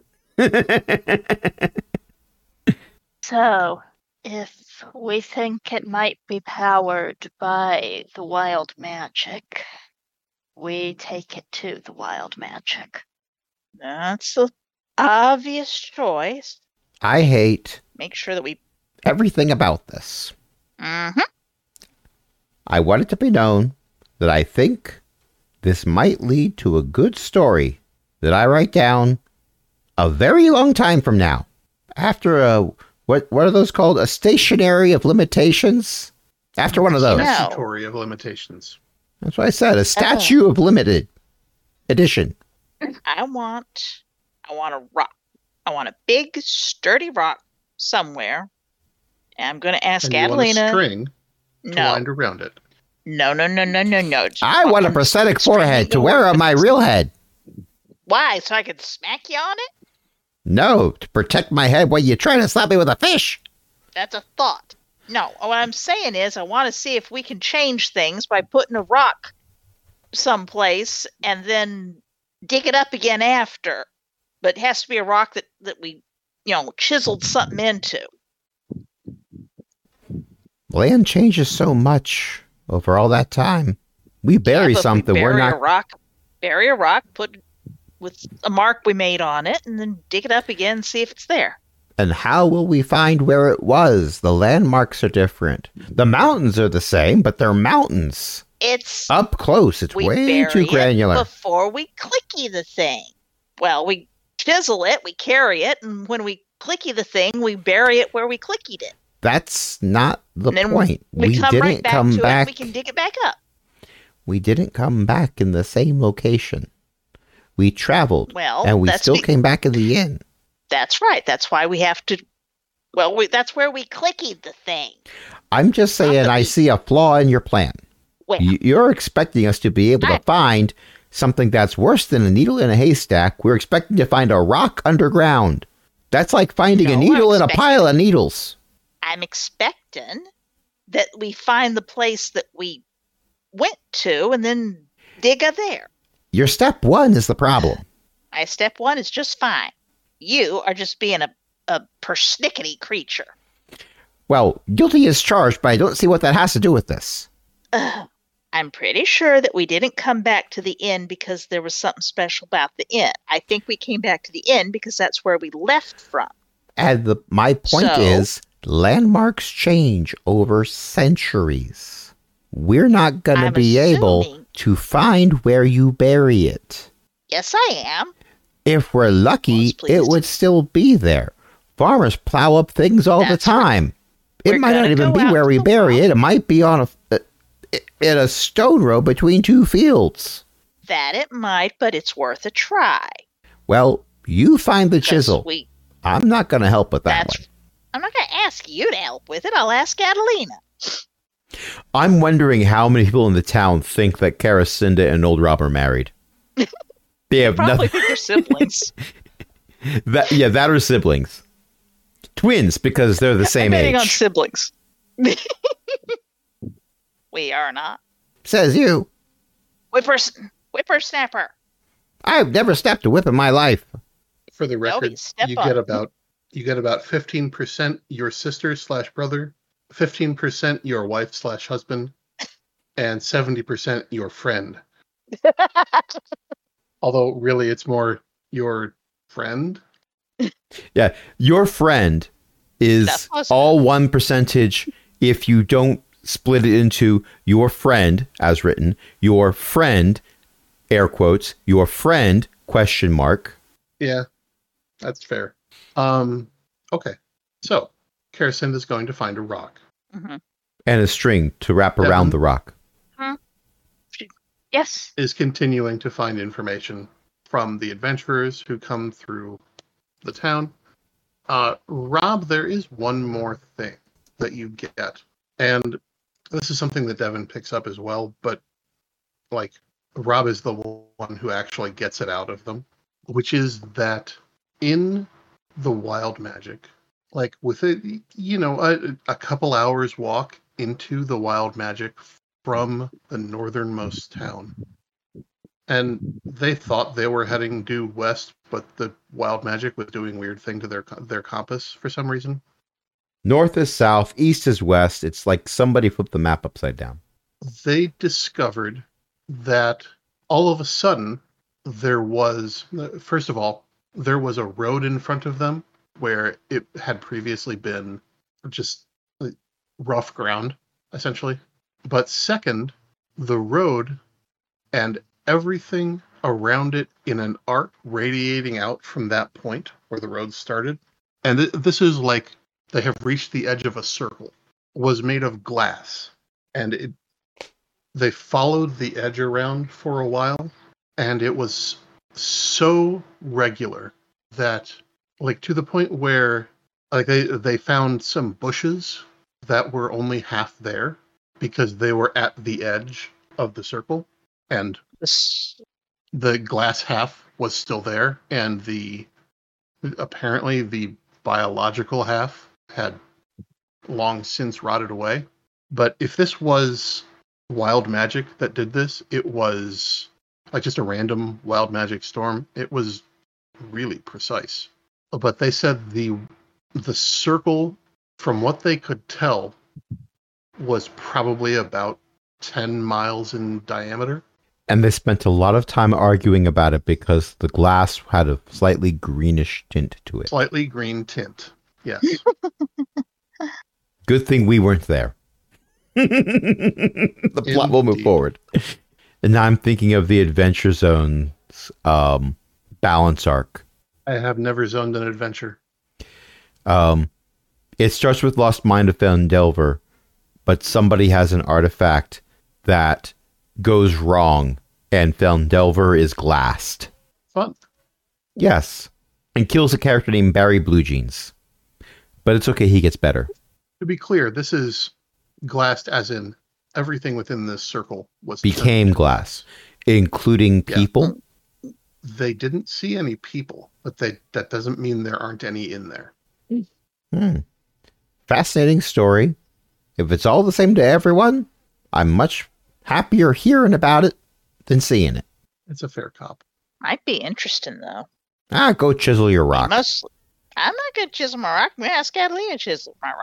Speaker 4: So, if we think it might be powered by the wild magic, we take it to the wild magic.
Speaker 2: That's the obvious choice.
Speaker 1: I hate
Speaker 2: Make sure that we.
Speaker 1: everything about this.
Speaker 2: Mm-hmm.
Speaker 1: I want it to be known that I think this might lead to a good story that I write down a very long time from now. After a, what what are those called? A stationary of limitations? After one of those.
Speaker 2: No.
Speaker 3: Statutory of limitations.
Speaker 1: That's what I said. A statue of limited edition.
Speaker 2: I want. I want a rock. I want a big, sturdy rock somewhere. And I'm going to ask
Speaker 3: And you want a
Speaker 2: Adelina.
Speaker 3: string to
Speaker 2: No,
Speaker 3: wind around it.
Speaker 2: no, no, no, no, no, no. Just
Speaker 1: I want a
Speaker 2: one
Speaker 1: prosthetic
Speaker 2: string
Speaker 1: forehead
Speaker 2: that
Speaker 1: to
Speaker 2: you
Speaker 1: wear
Speaker 2: want.
Speaker 1: on my real head.
Speaker 2: Why? So I could smack you on it?
Speaker 1: No, to protect my head while you try to slap me with a fish.
Speaker 2: That's a thought. No, what I'm saying is I want to see if we can change things by putting a rock someplace and then dig it up again after. But it has to be a rock that, that we, you know, chiseled something into.
Speaker 1: Land changes so much over all that time. We bury
Speaker 2: Yeah, but if
Speaker 1: something.
Speaker 2: we
Speaker 1: We're
Speaker 2: bury
Speaker 1: not.
Speaker 2: a rock, bury a rock, put with a mark we made on it, and then dig it up again and see if it's there.
Speaker 1: And how will we find where it was? The landmarks are different. The mountains are the same, but they're mountains.
Speaker 2: It's
Speaker 1: Up close, it's
Speaker 2: we
Speaker 1: way
Speaker 2: bury
Speaker 1: too granular.
Speaker 2: it before we clicky the thing. Well, we chisel it, we carry it, and when we clicky the thing, we bury it where we clickied it.
Speaker 1: That's not the
Speaker 2: And then
Speaker 1: point.
Speaker 2: We,
Speaker 1: We,
Speaker 2: come
Speaker 1: didn't
Speaker 2: right back
Speaker 1: come
Speaker 2: to
Speaker 1: back.
Speaker 2: it. We can dig it back up.
Speaker 1: We didn't come back in the same location. We traveled,
Speaker 2: Well,
Speaker 1: and we
Speaker 2: that's
Speaker 1: still
Speaker 2: be-
Speaker 1: came back in the inn.
Speaker 2: That's right. That's why we have to. Well, we, that's where we clickied the thing.
Speaker 1: I'm just saying, I see a flaw in your plan.
Speaker 2: Well,
Speaker 1: You- You're expecting us to be able to
Speaker 2: I-
Speaker 1: find something that's worse than a needle in a haystack. We're expecting to find a rock underground. That's like finding
Speaker 2: No,
Speaker 1: a
Speaker 2: I'm
Speaker 1: needle in a
Speaker 2: expecting-
Speaker 1: pile of needles.
Speaker 2: I'm expecting that we find the place that we went to and then dig a there.
Speaker 1: Your step one is the problem.
Speaker 2: My step one is just fine. You are just being a, a persnickety creature.
Speaker 1: Well, guilty is charged, but I don't see what that has to do with this.
Speaker 2: Ugh. I'm pretty sure that we didn't come back to the inn because there was something special about the inn. I think we came back to the inn because that's where we left from.
Speaker 1: And the, my point
Speaker 2: So-
Speaker 1: is, landmarks change over centuries. We're not going to
Speaker 2: I'm
Speaker 1: be able
Speaker 2: assuming-
Speaker 1: to find where you bury it.
Speaker 2: Yes, I am.
Speaker 1: If we're lucky,
Speaker 2: Most pleased.
Speaker 1: it would still be there. Farmers plow up things all
Speaker 2: That's
Speaker 1: the time. It
Speaker 2: We're
Speaker 1: might not
Speaker 2: gonna
Speaker 1: even
Speaker 2: go
Speaker 1: be
Speaker 2: out
Speaker 1: where
Speaker 2: to
Speaker 1: we
Speaker 2: the
Speaker 1: bury
Speaker 2: wild.
Speaker 1: it. It might be on a, a in a stone row between two fields.
Speaker 2: That it might, but it's worth a try.
Speaker 1: Well, you find the
Speaker 2: 'Cause
Speaker 1: chisel.
Speaker 2: We,
Speaker 1: I'm not going to help with that
Speaker 2: that's,
Speaker 1: one.
Speaker 2: I'm not going to ask you to help with it. I'll ask Adelina.
Speaker 1: I'm wondering how many people in the town think that Caracinda and Old Rob are married. They have
Speaker 2: Probably
Speaker 1: nothing.
Speaker 2: think they're siblings.
Speaker 1: That, yeah, that are siblings. Twins, because they're the same
Speaker 2: I'm betting on
Speaker 1: age.
Speaker 2: siblings. We are not.
Speaker 1: Says you.
Speaker 2: Whippers, whippersnapper.
Speaker 1: I've never stepped a whip in my life.
Speaker 3: For the
Speaker 2: Nobody
Speaker 3: record,
Speaker 2: step
Speaker 3: you
Speaker 2: on
Speaker 3: get
Speaker 2: it.
Speaker 3: about you get about fifteen percent your sister slash brother, fifteen percent your wife slash husband, and seventy percent your friend. Although really it's more your friend.
Speaker 1: Yeah, your friend is
Speaker 2: That's close
Speaker 1: all one percentage if you don't split it into your friend, as written, your friend, air quotes, your friend, question mark.
Speaker 3: Yeah, that's fair. Um, okay. So, Caracinda is going to find a rock.
Speaker 2: Mhm.
Speaker 1: And a string to wrap
Speaker 3: Devin?
Speaker 1: around the rock.
Speaker 4: Yes.
Speaker 3: Is continuing to find information from the adventurers who come through the town. Uh, Rob, there is one more thing that you get. And this is something that Devin picks up as well, but like Rob is the one who actually gets it out of them, which is that in the wild magic, like with it, you know, a, a couple hours walk into the wild magic from the northernmost town. And they thought they were heading due west, but the wild magic was doing weird thing to their their compass for some reason.
Speaker 1: North is south, east is west. It's like somebody flipped the map upside down.
Speaker 3: They discovered that all of a sudden there was, first of all, there was a road in front of them where it had previously been just rough ground, essentially. But second, the road and everything around it in an arc radiating out from that point where the road started. And th- this is like they have reached the edge of a circle, was made of glass. And it, they followed the edge around for a while, and it was so regular that, like, to the point where, like, they, they found some bushes that were only half there because they were at the edge of the circle. And
Speaker 2: This,
Speaker 3: the glass half was still there, and the apparently the biological half had long since rotted away. But if this was wild magic that did this, it was like just a random wild magic storm. It was really precise. But they said the the circle, from what they could tell, was probably about ten miles in diameter.
Speaker 1: And they spent a lot of time arguing about it because the glass had a slightly greenish tint to it.
Speaker 3: Slightly green tint. Yes.
Speaker 1: Good thing we weren't there. The plot will move
Speaker 3: Indeed.
Speaker 1: forward. And now I'm thinking of the Adventure Zone's um, balance arc.
Speaker 3: I have never zoned an adventure.
Speaker 1: Um, it starts with Lost Mind of Fandelver, but somebody has an artifact that goes wrong, and Fandelver is glassed.
Speaker 3: Fun.
Speaker 1: Yes. And kills a character named Barry Blue Jeans. But it's okay, he gets better.
Speaker 3: To be clear, this is glassed as in everything within this circle was
Speaker 1: Became
Speaker 3: turned.
Speaker 1: glass, including
Speaker 3: Yeah.
Speaker 1: people.
Speaker 3: They didn't see any people, but they that doesn't mean there aren't any in there.
Speaker 1: Hmm. Fascinating story. If it's all the same to everyone, I'm much happier hearing about it than seeing it.
Speaker 3: It's a fair cop.
Speaker 2: might be interesting though.
Speaker 1: Ah, go chisel your rock.
Speaker 2: Mostly, I'm not gonna chisel my rock. I'm gonna ask Catalina to chisel my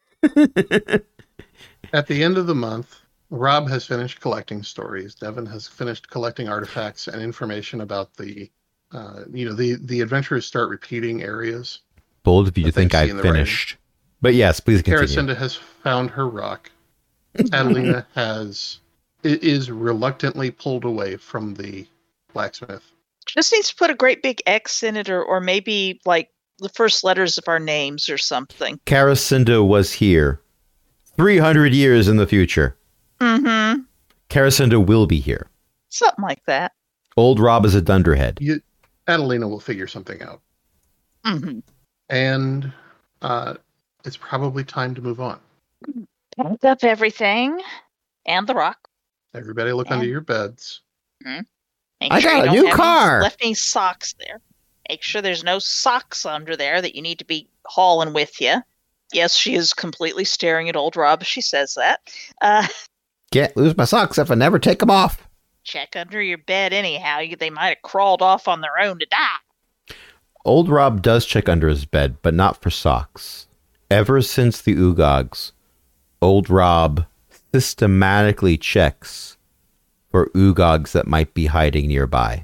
Speaker 2: rock.
Speaker 3: At the end of the month, Rob has finished collecting stories. Devin has finished collecting artifacts and information about the, uh, you know, the the adventurers start repeating areas.
Speaker 1: Bold of you to
Speaker 3: That they
Speaker 1: think
Speaker 3: see
Speaker 1: I've
Speaker 3: in the writing.
Speaker 1: finished. But yes, please continue.
Speaker 3: Caracinda has found her rock. Catalina has i- is reluctantly pulled away from the blacksmith.
Speaker 2: Just needs to put a great big X in it, or or maybe like the first letters of our names or something.
Speaker 1: Caracinda was here. three hundred years in the future.
Speaker 2: Mm-hmm.
Speaker 1: Caracinda will be here.
Speaker 2: Something like that.
Speaker 1: Old Rob is a dunderhead.
Speaker 3: You, Adelina will figure something out,
Speaker 2: Mm-hmm.
Speaker 3: and uh, it's probably time to move on.
Speaker 2: Pack up everything and the rock.
Speaker 3: Everybody, look under
Speaker 2: And-
Speaker 3: your beds.
Speaker 2: Make
Speaker 1: I
Speaker 2: sure
Speaker 1: got
Speaker 2: you
Speaker 1: a
Speaker 2: don't
Speaker 1: new
Speaker 2: have
Speaker 1: car.
Speaker 2: Any, left any socks there. Make sure there's no socks under there that you need to be hauling with you. Yes, she is completely staring at old Rob as she says that. Uh,
Speaker 1: Can't lose my socks if I never take them off.
Speaker 2: check under your bed anyhow. You, they might have crawled off on their own to die.
Speaker 1: Old Rob does check under his bed, but not for socks. Ever since the Ugogs, Old Rob systematically checks for Ugogs that might be hiding nearby.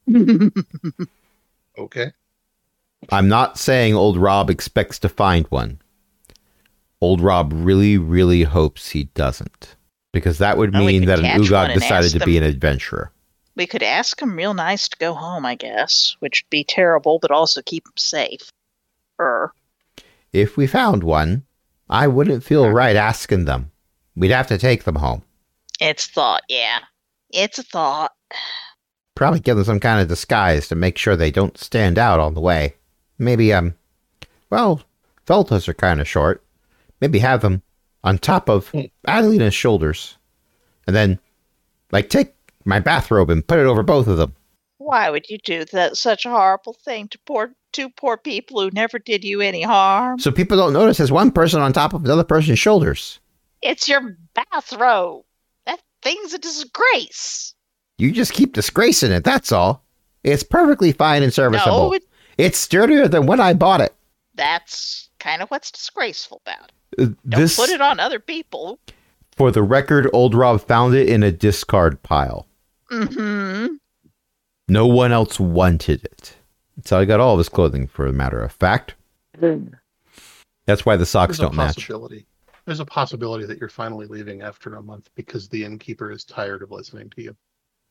Speaker 3: Okay.
Speaker 1: I'm not saying Old Rob expects to find one. Old Rob really, really hopes he doesn't. Because that would
Speaker 2: Well, we
Speaker 1: mean
Speaker 2: could
Speaker 1: that an
Speaker 2: catch one
Speaker 1: Ugog
Speaker 2: and
Speaker 1: decided
Speaker 2: ask
Speaker 1: to be
Speaker 2: them.
Speaker 1: an adventurer.
Speaker 2: We could ask him real nice to go home, I guess, which would be terrible, but also keep him safe. Er.
Speaker 1: If we found one, I wouldn't feel right asking them. We'd have to take them home.
Speaker 2: It's thought, yeah. It's a thought.
Speaker 1: Probably give them some kind of disguise to make sure they don't stand out on the way. maybe, um, well, Veltas are kind of short. Maybe have them on top of Adelina's shoulders. And then, like, take my bathrobe and put it over both of them.
Speaker 2: Why would you do that? Such a horrible thing to poor two poor people who never did you any harm.
Speaker 1: So people don't notice there's one person on top of another person's shoulders.
Speaker 2: It's your bathrobe. That thing's a disgrace.
Speaker 1: You just keep disgracing it, that's all. It's perfectly fine and serviceable.
Speaker 2: No, it,
Speaker 1: it's sturdier than when I bought it.
Speaker 2: that's kind of what's disgraceful about it.
Speaker 1: Uh,
Speaker 2: Don't
Speaker 1: this,
Speaker 2: put it on other people.
Speaker 1: For the record, Old Rob found it in a discard pile.
Speaker 2: Mm-hmm.
Speaker 1: No one else wanted it. That's how he got all of his clothing, for a matter of fact. That's why the socks
Speaker 3: There's
Speaker 1: don't
Speaker 3: a
Speaker 1: match.
Speaker 3: possibility. There's a possibility that you're finally leaving after a month because the innkeeper is tired of listening to you.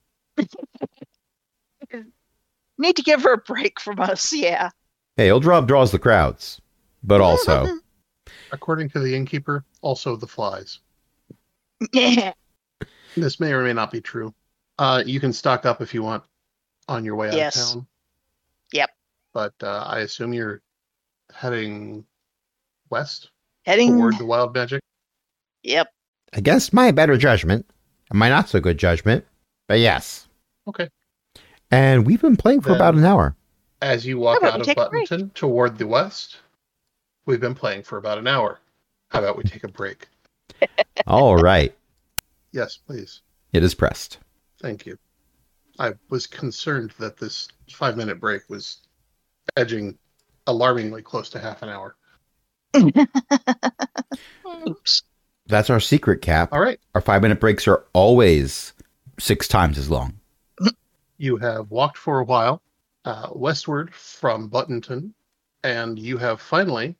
Speaker 2: Need to give her a break from us, yeah.
Speaker 1: Hey, Old Rob draws the crowds, but also
Speaker 3: According to the innkeeper, also the flies.
Speaker 2: Yeah.
Speaker 3: This may or may not be true. Uh, you can stock up if you want on your way out
Speaker 2: Yes.
Speaker 3: of town.
Speaker 2: Yep.
Speaker 3: But uh, I assume you're heading west
Speaker 2: Heading.
Speaker 3: toward the wild magic.
Speaker 2: Yep.
Speaker 1: against my better judgment, and my not so good judgment, but yes.
Speaker 3: Okay.
Speaker 1: And we've been playing for
Speaker 3: Then-
Speaker 1: about an hour.
Speaker 3: As you walk
Speaker 2: How about
Speaker 3: out
Speaker 2: we
Speaker 3: of
Speaker 2: take a break?
Speaker 3: Buttonton toward the west, we've been playing for about an hour. How about we take a break?
Speaker 1: All right.
Speaker 3: Yes, please.
Speaker 1: It is pressed.
Speaker 3: Thank you. I was concerned that this five minute break was edging alarmingly close to half an hour.
Speaker 2: Oops.
Speaker 1: That's our secret, Cap.
Speaker 3: All right.
Speaker 1: Our five-minute breaks are always six times as long.
Speaker 3: You have walked for a while uh, westward from Buttonton, and you have finally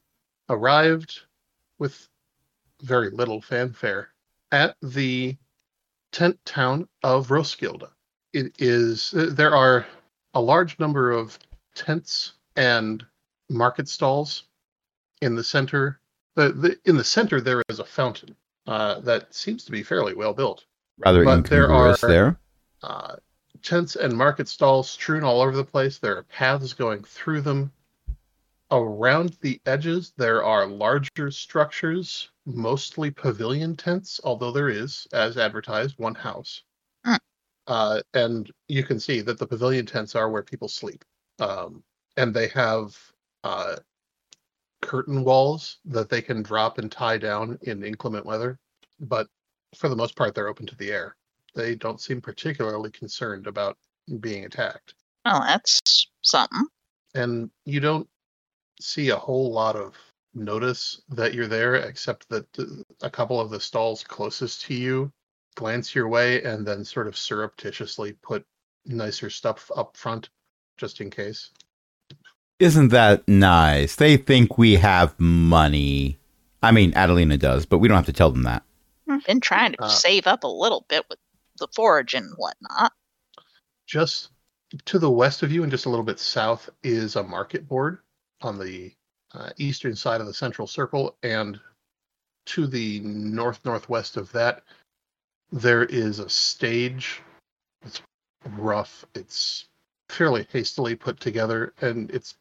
Speaker 3: arrived with very little fanfare at the tent town of Roskilde. It is, there are a large number of tents and market stalls in the center. The, the, in the center, there is a fountain uh, that seems to be fairly well built.
Speaker 1: Rather
Speaker 3: But there
Speaker 1: incongruous
Speaker 3: are-
Speaker 1: there.
Speaker 3: Uh, tents and market stalls strewn all over the place. There are paths going through them. Around the edges, there are larger structures, mostly pavilion tents, although there is, as advertised, one house.
Speaker 2: Hmm.
Speaker 3: Uh, and you can see that the pavilion tents are where people sleep. Um, and they have uh, curtain walls that they can drop and tie down in inclement weather. But for the most part, they're open to the air. They don't seem particularly concerned about being attacked.
Speaker 2: Well, that's something.
Speaker 3: And you don't see a whole lot of notice that you're there, except that uh, a couple of the stalls closest to you glance your way and then sort of surreptitiously put nicer stuff up front just in case.
Speaker 1: Isn't that nice? They think we have money. I mean, Adelina does, but we don't have to tell them that.
Speaker 2: Been trying to
Speaker 3: Uh,
Speaker 2: save up a little bit with the forage and whatnot.
Speaker 3: Just to the west of you and just a little bit south is a market board on the uh, eastern side of the central circle, and to the north northwest of that there is a stage. It's rough, it's fairly hastily put together, and it's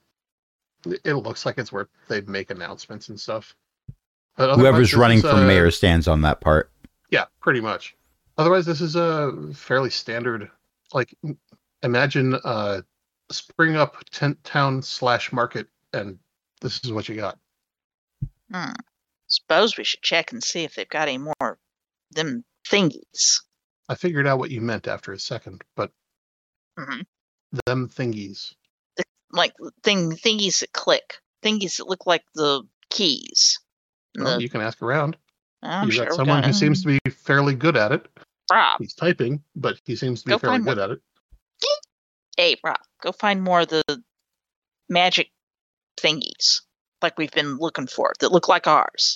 Speaker 3: it looks like it's where they make announcements and stuff. But otherwise,
Speaker 1: Whoever's
Speaker 3: this
Speaker 1: running
Speaker 3: is,
Speaker 1: for
Speaker 3: uh,
Speaker 1: mayor stands on that part.
Speaker 3: Yeah, pretty much. Otherwise, this is a fairly standard, like, m- imagine uh spring up tent town slash market, and this is what you got.
Speaker 2: Hmm. Suppose we should check and see if they've got any more them thingies.
Speaker 3: I figured out what you meant after a second, but
Speaker 2: Mhm.
Speaker 3: them thingies.
Speaker 2: Like thing thingies that click, thingies that look like the keys.
Speaker 3: Well,
Speaker 2: The-
Speaker 3: you can ask around.
Speaker 2: I'm
Speaker 3: You've
Speaker 2: sure
Speaker 3: got
Speaker 2: we're
Speaker 3: someone who
Speaker 2: gonna-
Speaker 3: seems to be fairly good at it.
Speaker 2: Rob.
Speaker 3: He's typing, but he seems to be
Speaker 2: Go
Speaker 3: fairly
Speaker 2: find
Speaker 3: good at it.
Speaker 2: Hey, Rob, go find more of the magic thingies like we've been looking for that look like ours.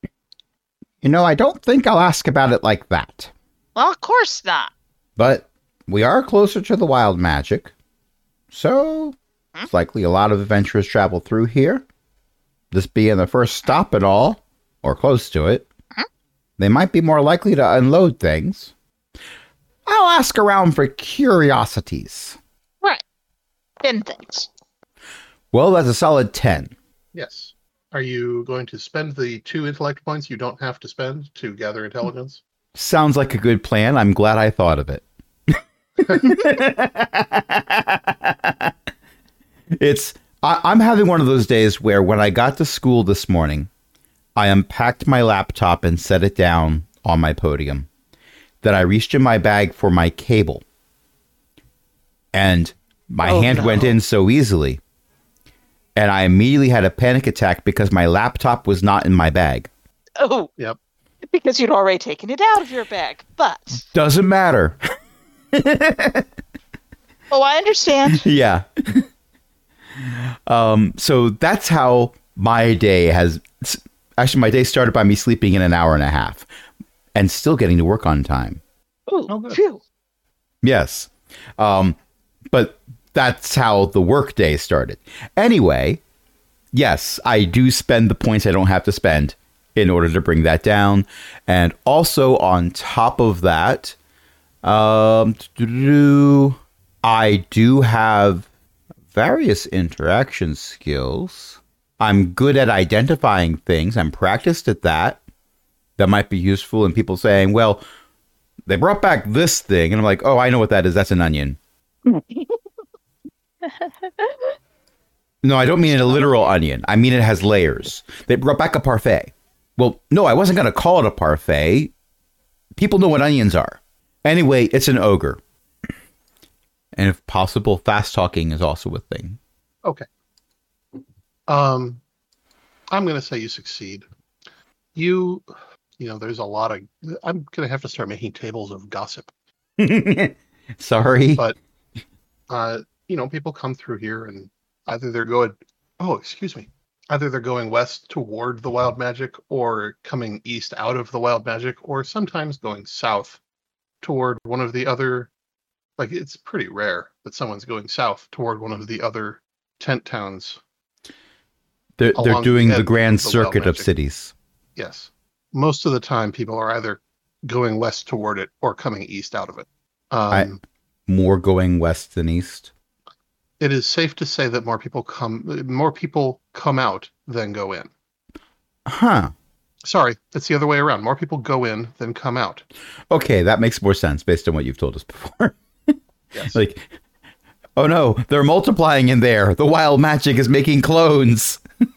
Speaker 1: You know, I don't think I'll ask about it like that.
Speaker 2: Well, of course not.
Speaker 1: But we are closer to the wild magic. So
Speaker 2: Hmm?
Speaker 1: it's likely a lot of adventurers travel through here. This being the first stop at all, or close to it,
Speaker 2: Hmm?
Speaker 1: they might be more likely to unload things. I'll ask around for curiosities.
Speaker 2: Right. Then things.
Speaker 1: Well, that's a solid ten.
Speaker 3: Yes. Are you going to spend the two intellect points you don't have to spend to gather intelligence?
Speaker 1: Sounds like a good plan. I'm glad I thought of it. it's I, I'm having one of those days where when I got to school this morning, I unpacked my laptop and set it down on my podium. Then I reached in my bag for my cable. And my
Speaker 3: Oh,
Speaker 1: hand
Speaker 3: no.
Speaker 1: went in so easily. And I immediately had a panic attack because my laptop was not in my bag.
Speaker 2: Oh,
Speaker 3: Yep.
Speaker 2: because you'd already taken it out of your bag. But,
Speaker 1: Doesn't matter.
Speaker 2: oh, I understand.
Speaker 1: Yeah. um, so that's how my day has... Actually, my day started by me sleeping in an hour and a half and still getting to work on time.
Speaker 2: Ooh,
Speaker 3: Oh, good.
Speaker 2: phew.
Speaker 1: Yes. Um, but that's how the work day started. Anyway, yes, I do spend the points I don't have to spend in order to bring that down. And also on top of that, um, I do have various interaction skills. I'm good at identifying things. I'm practiced at that. That might be useful in people saying, well, they brought back this thing. And I'm like, oh, I know what that is. That's an onion. No, I don't mean a literal onion. I mean it has layers. They brought back a parfait. Well, no, I wasn't going to call it a parfait. People know what onions are. Anyway, it's an ogre. And if possible, fast talking is also a thing.
Speaker 3: Okay. Um, I'm going to say you succeed. You, you know, there's a lot of... I'm going to have to start making tables of gossip.
Speaker 1: Sorry.
Speaker 3: But, uh, you know, people come through here and either they're going... Oh, excuse me. Either they're going west toward the wild magic or coming east out of the wild magic, or sometimes going south toward one of the other... Like, it's pretty rare that someone's going south toward one of the other tent towns.
Speaker 1: They're, they're
Speaker 3: along
Speaker 1: doing
Speaker 3: the
Speaker 1: the
Speaker 3: edge
Speaker 1: grand
Speaker 3: of the wild
Speaker 1: circuit of
Speaker 3: magic.
Speaker 1: cities.
Speaker 3: Yes. Most of the time, people are either going west toward it or coming east out of it. Um,
Speaker 1: More going west than east.
Speaker 3: it is safe to say that more people come more people come out than go in.
Speaker 1: Huh.
Speaker 3: Sorry, it's the other way around. More people go in than come out.
Speaker 1: Okay, that makes more sense based on what you've told us before.
Speaker 3: Yes.
Speaker 1: Like, oh no, they're multiplying in there. The wild magic is making clones.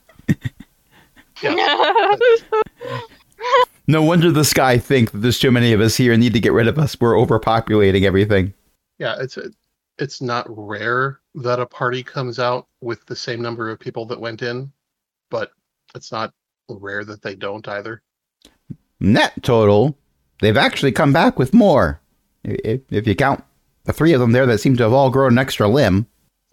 Speaker 1: No wonder the sky think that there's too many of us here and need to get rid of us. We're overpopulating everything.
Speaker 3: Yeah, it's it's not rare that a party comes out with the same number of people that went in, but it's not rare that they don't either.
Speaker 1: Net total, they've actually come back with more. If, if you count the three of them there that seem to have all grown an extra limb.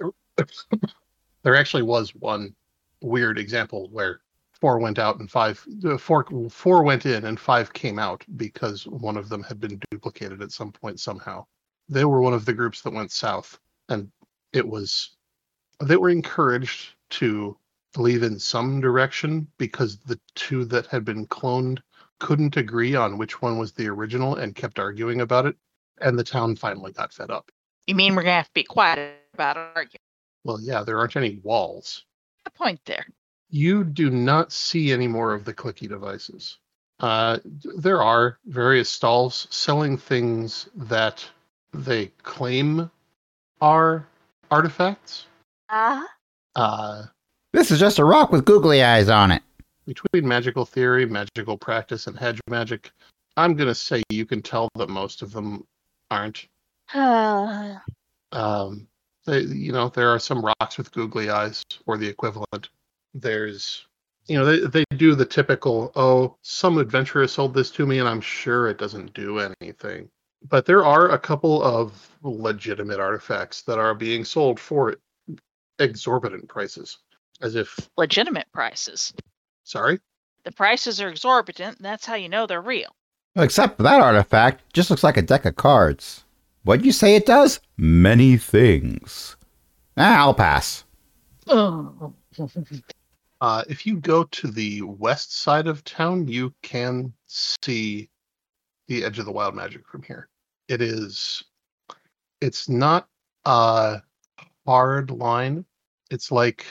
Speaker 3: There actually was one weird example where four went out and five, uh, four, four went in and five came out because one of them had been duplicated at some point somehow. They were one of the groups that went south, and it was, they were encouraged to leave in some direction because the two that had been cloned couldn't agree on which one was the original and kept arguing about it. And the town finally got fed up.
Speaker 2: You mean we're going to have to be quiet about it, aren't you?
Speaker 3: Well, yeah, there aren't any walls.
Speaker 2: A point there.
Speaker 3: You do not see any more of the clicky devices. Uh, there are various stalls selling things that they claim are artifacts.
Speaker 4: Ah,
Speaker 3: Uh,
Speaker 1: This is just a rock with googly eyes on it.
Speaker 3: between magical theory, magical practice, and hedge magic, I'm going to say you can tell that most of them aren't.
Speaker 4: uh,
Speaker 3: Um, they, you know, there are some rocks with googly eyes or the equivalent. There's, you know, they, they do the typical, oh, some adventurer sold this to me and I'm sure it doesn't do anything. But there are a couple of legitimate artifacts that are being sold for exorbitant prices. As if,
Speaker 2: Legitimate prices.
Speaker 3: sorry?
Speaker 2: The prices are exorbitant, and that's how you know they're real.
Speaker 1: Except for that artifact, just looks like a deck of cards. What'd you say it does? Many things. Ah, I'll pass.
Speaker 2: Oh.
Speaker 3: Uh, if you go to the west side of town, you can see the edge of the wild magic from here. It is, it's not a hard line. It's like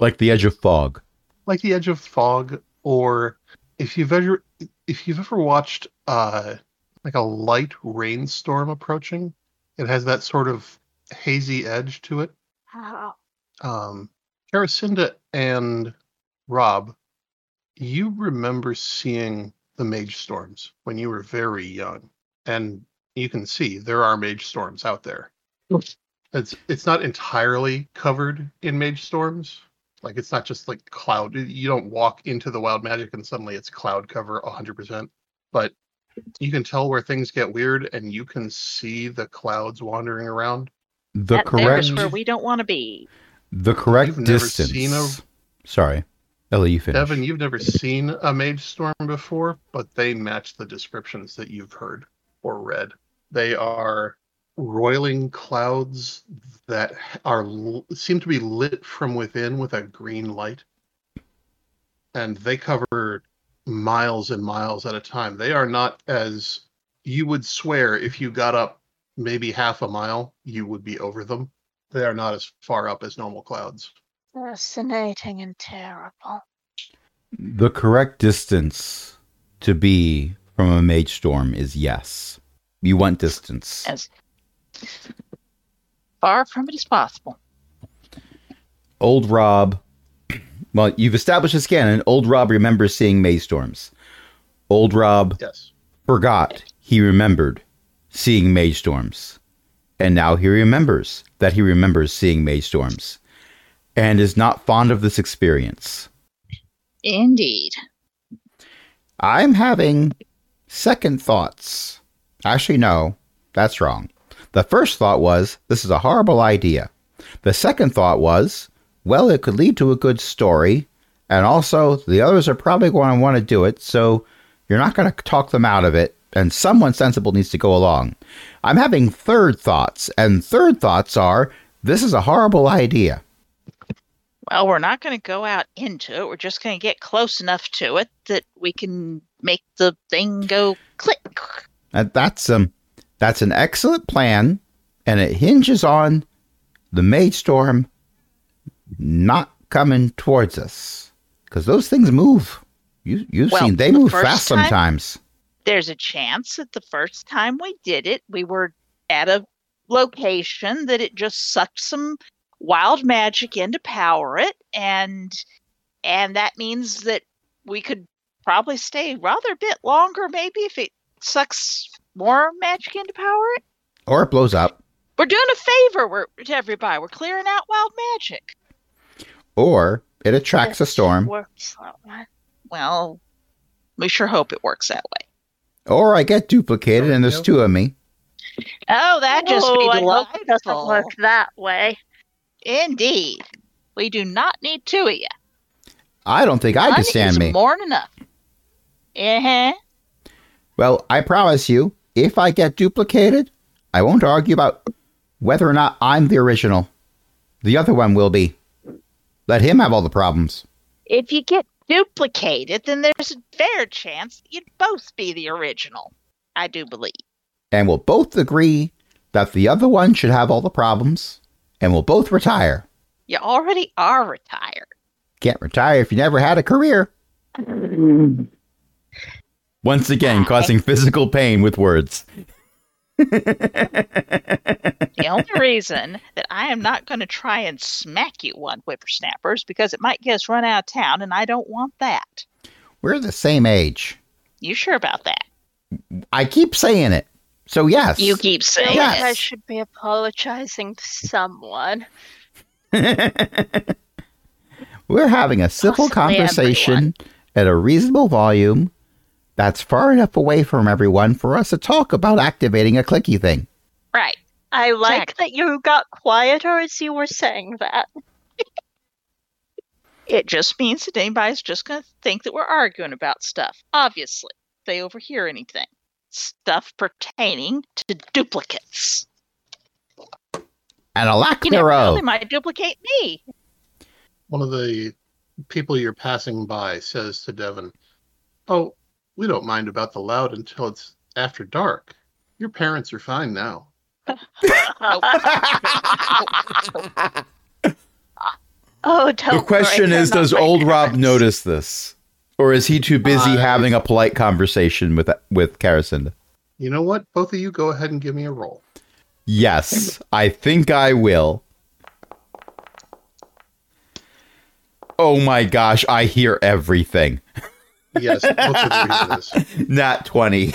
Speaker 1: Like the edge of fog.
Speaker 3: Like the edge of fog, or if you've ever if you've ever watched uh, like a light rainstorm approaching, it has that sort of hazy edge to it.
Speaker 4: Oh.
Speaker 3: Um, Karacinda and Rob, you remember seeing the mage storms when you were very young, and you can see there are mage storms out there. It's it's not entirely covered in mage storms. Like, it's not just like cloud. You don't walk into the wild magic and suddenly it's cloud cover one hundred percent. But you can tell where things get weird, and you can see the clouds wandering around.
Speaker 1: The
Speaker 2: That
Speaker 1: correct
Speaker 2: there's where we don't want to be.
Speaker 1: the correct
Speaker 3: You've never
Speaker 1: distance.
Speaker 3: seen a-
Speaker 1: Sorry. Ellie, you finish.
Speaker 3: Devin, you've never seen a mage storm before, but they match the descriptions that you've heard or read. They are roiling clouds that are seem to be lit from within with a green light, and they cover miles and miles at a time. They are not, as you would swear, if you got up maybe half a mile, you would be over them. They are not as far up as normal clouds.
Speaker 4: Fascinating and terrible.
Speaker 1: The correct distance to be from a mage storm is yes. You want distance.
Speaker 2: As far from it as possible.
Speaker 1: Old Rob, well, you've established this canon. Old Rob remembers seeing mage storms. Old Rob
Speaker 3: Yes.
Speaker 1: forgot he remembered seeing mage storms. And now he remembers that he remembers seeing mage storms and is not fond of this experience.
Speaker 2: Indeed.
Speaker 1: I'm having second thoughts. Actually, no, that's wrong. The first thought was, this is a horrible idea. The second thought was, well, it could lead to a good story, and also the others are probably going to want to do it, so you're not going to talk them out of it, and someone sensible needs to go along. I'm having third thoughts, and third thoughts are, this is a horrible idea.
Speaker 2: Well, we're not going to go out into it. We're just going to get close enough to it that we can make the thing go click.
Speaker 1: And that's um, that's an excellent plan, and it hinges on the mage storm not coming towards us, because those things move. You you've
Speaker 2: Well,
Speaker 1: seen they
Speaker 2: the
Speaker 1: move
Speaker 2: first
Speaker 1: fast
Speaker 2: time-
Speaker 1: sometimes.
Speaker 2: There's a chance that the first time we did it, we were at a location that it just sucked some wild magic in to power it, and and that means that we could probably stay rather a bit longer, maybe, if it sucks more magic in to power it.
Speaker 1: Or it blows up,
Speaker 2: We're doing a favor we're, to everybody. We're clearing out wild magic.
Speaker 1: or it attracts a
Speaker 4: This
Speaker 1: storm,
Speaker 4: Works that way.
Speaker 2: Well, we sure hope it works that way.
Speaker 1: or I get duplicated, and there's
Speaker 3: Yep.
Speaker 1: two of me.
Speaker 2: Oh, that'd just
Speaker 4: oh,
Speaker 2: be
Speaker 4: I hope it doesn't
Speaker 2: delightful.
Speaker 4: work that way.
Speaker 2: Indeed. We do not need two of you.
Speaker 1: I don't think I
Speaker 2: One
Speaker 1: can stand
Speaker 2: is
Speaker 1: me.
Speaker 2: more than enough. Uh-huh.
Speaker 1: Well, I promise you, if I get duplicated, I won't argue about whether or not I'm the original. The other one will be. Let him have all the problems.
Speaker 2: If you get duplicated, then there's a fair chance you'd both be the original. I do believe.
Speaker 1: And we'll both agree that the other one should have all the problems, and we'll both retire.
Speaker 2: You already are retired.
Speaker 1: Can't retire if you never had a career. Once again, causing physical pain with words.
Speaker 2: The only reason that I am not going to try and smack you one, whippersnapper, is because it might get us run out of town, and I don't want that.
Speaker 1: We're the same age.
Speaker 2: You sure about that?
Speaker 1: I keep saying it. So yes.
Speaker 2: You keep
Speaker 4: I
Speaker 2: saying
Speaker 4: feel like
Speaker 1: Yes.
Speaker 4: I
Speaker 2: it.
Speaker 4: should be apologizing to someone.
Speaker 1: We're having a civil
Speaker 4: Possibly
Speaker 1: conversation at a reasonable volume that's far enough away from everyone for us to talk about activating a clicky thing.
Speaker 2: Right.
Speaker 4: I like
Speaker 2: Exactly.
Speaker 4: that you got quieter as you were saying that.
Speaker 2: It just means that anybody's just going to think that we're arguing about stuff. Obviously, if they overhear anything. Stuff pertaining to duplicates.
Speaker 1: And a lack
Speaker 2: You never know,
Speaker 1: thereof.
Speaker 2: they might duplicate me.
Speaker 3: One of the people you're passing by says to Devin, "Oh, we don't mind about the loud until it's after dark. Your parents are fine now."
Speaker 4: Oh,
Speaker 2: Don't
Speaker 1: question
Speaker 2: worry,
Speaker 1: is,
Speaker 2: they're not
Speaker 1: does
Speaker 2: my
Speaker 1: old Rob
Speaker 2: parents.
Speaker 1: notice this? Or is he too busy
Speaker 3: Uh,
Speaker 1: having a polite conversation with with Caracinda?
Speaker 3: You know what? Both of you go ahead and give me a roll.
Speaker 1: Yes, I think I will. Oh my gosh, I hear everything.
Speaker 3: Yes, both of you hear this.
Speaker 1: Nat twenty.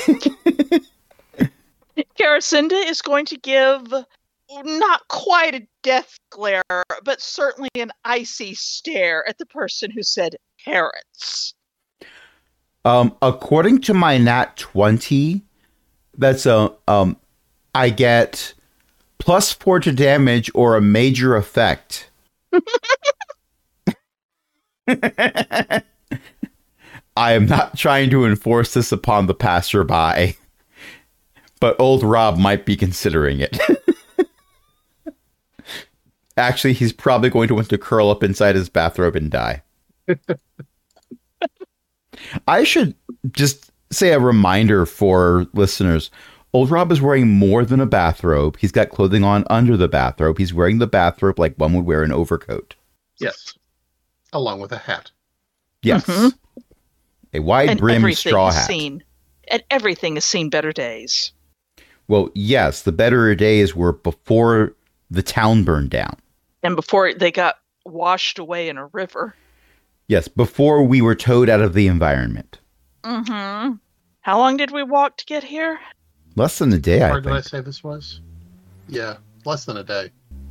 Speaker 2: Caracinda is going to give not quite a death glare, but certainly an icy stare at the person who said parents.
Speaker 1: Um, according to my nat twenty, that's a um, I get plus four to damage or a major effect. I am not trying to enforce this upon the passerby, but old Rob might be considering it. Actually, he's probably going to want to curl up inside his bathrobe and die. I should just say a reminder for listeners. Old Rob is wearing more than a bathrobe. He's got clothing on under the bathrobe. He's wearing the bathrobe like one would wear an overcoat.
Speaker 3: Yes. Along with a hat.
Speaker 1: Yes.
Speaker 2: Mhm.
Speaker 1: A wide
Speaker 2: And
Speaker 1: brimmed
Speaker 2: everything
Speaker 1: straw
Speaker 2: has
Speaker 1: hat.
Speaker 2: seen, and everything has seen better days.
Speaker 1: Well, yes, the better days were before the town burned down.
Speaker 2: And before they got washed away in a river.
Speaker 1: Yes, before we were towed out of the environment.
Speaker 2: Mm-hmm. How long did we walk to get here?
Speaker 1: Less than a day,
Speaker 3: How
Speaker 1: I
Speaker 3: hard did I
Speaker 1: think.
Speaker 3: say this was? Yeah, less than a day.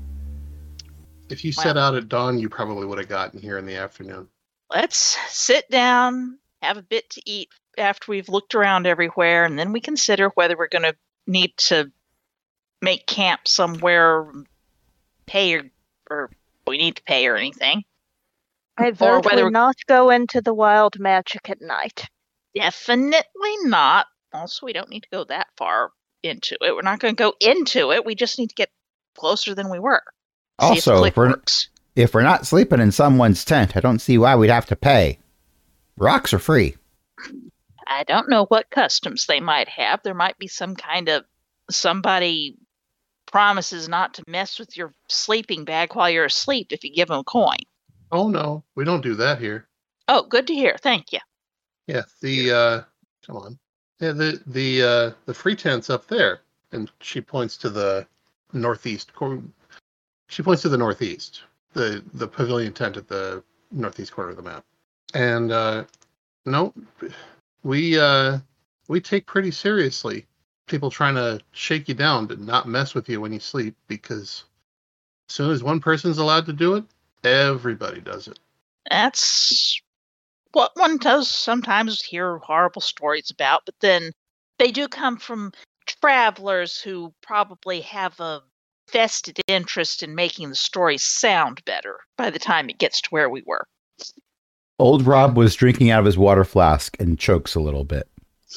Speaker 3: If you
Speaker 2: Wow.
Speaker 3: set out at dawn, you probably would have gotten here in the afternoon.
Speaker 2: Let's sit down, have a bit to eat after we've looked around everywhere, and then we consider whether we're going to need to make camp somewhere, pay or, or we need to pay or anything.
Speaker 4: I
Speaker 2: Or
Speaker 4: vote
Speaker 2: whether
Speaker 4: we
Speaker 2: we-
Speaker 4: not go into the wild magic at night.
Speaker 2: Definitely not. Also, we don't need to go that far into it. We're not going to go into it. We just need to get closer than we were. See
Speaker 1: Also,
Speaker 2: if
Speaker 1: if
Speaker 2: click
Speaker 1: we're,
Speaker 2: works.
Speaker 1: if we're not sleeping in someone's tent, I don't see why we'd have to pay. Rocks are free.
Speaker 2: I don't know what customs they might have. There might be some kind of somebody promises not to mess with your sleeping bag while you're asleep if you give them a coin.
Speaker 3: Oh no, we don't do that here.
Speaker 2: Oh, good to hear. Thank you.
Speaker 3: Yeah, the uh come on. Yeah, the the uh the free tent's up there. And she points to the northeast cor- she points to the northeast. The the pavilion tent at the northeast corner of the map. And uh no, we uh we take pretty seriously people trying to shake you down to not mess with you when you sleep, because as soon as one person's allowed to do it, everybody does it.
Speaker 2: That's what one does sometimes hear horrible stories about, but then they do come from travelers who probably have a vested interest in making the story sound better by the time it gets to where we were.
Speaker 1: Old Rob was drinking out of his water flask and chokes a little bit.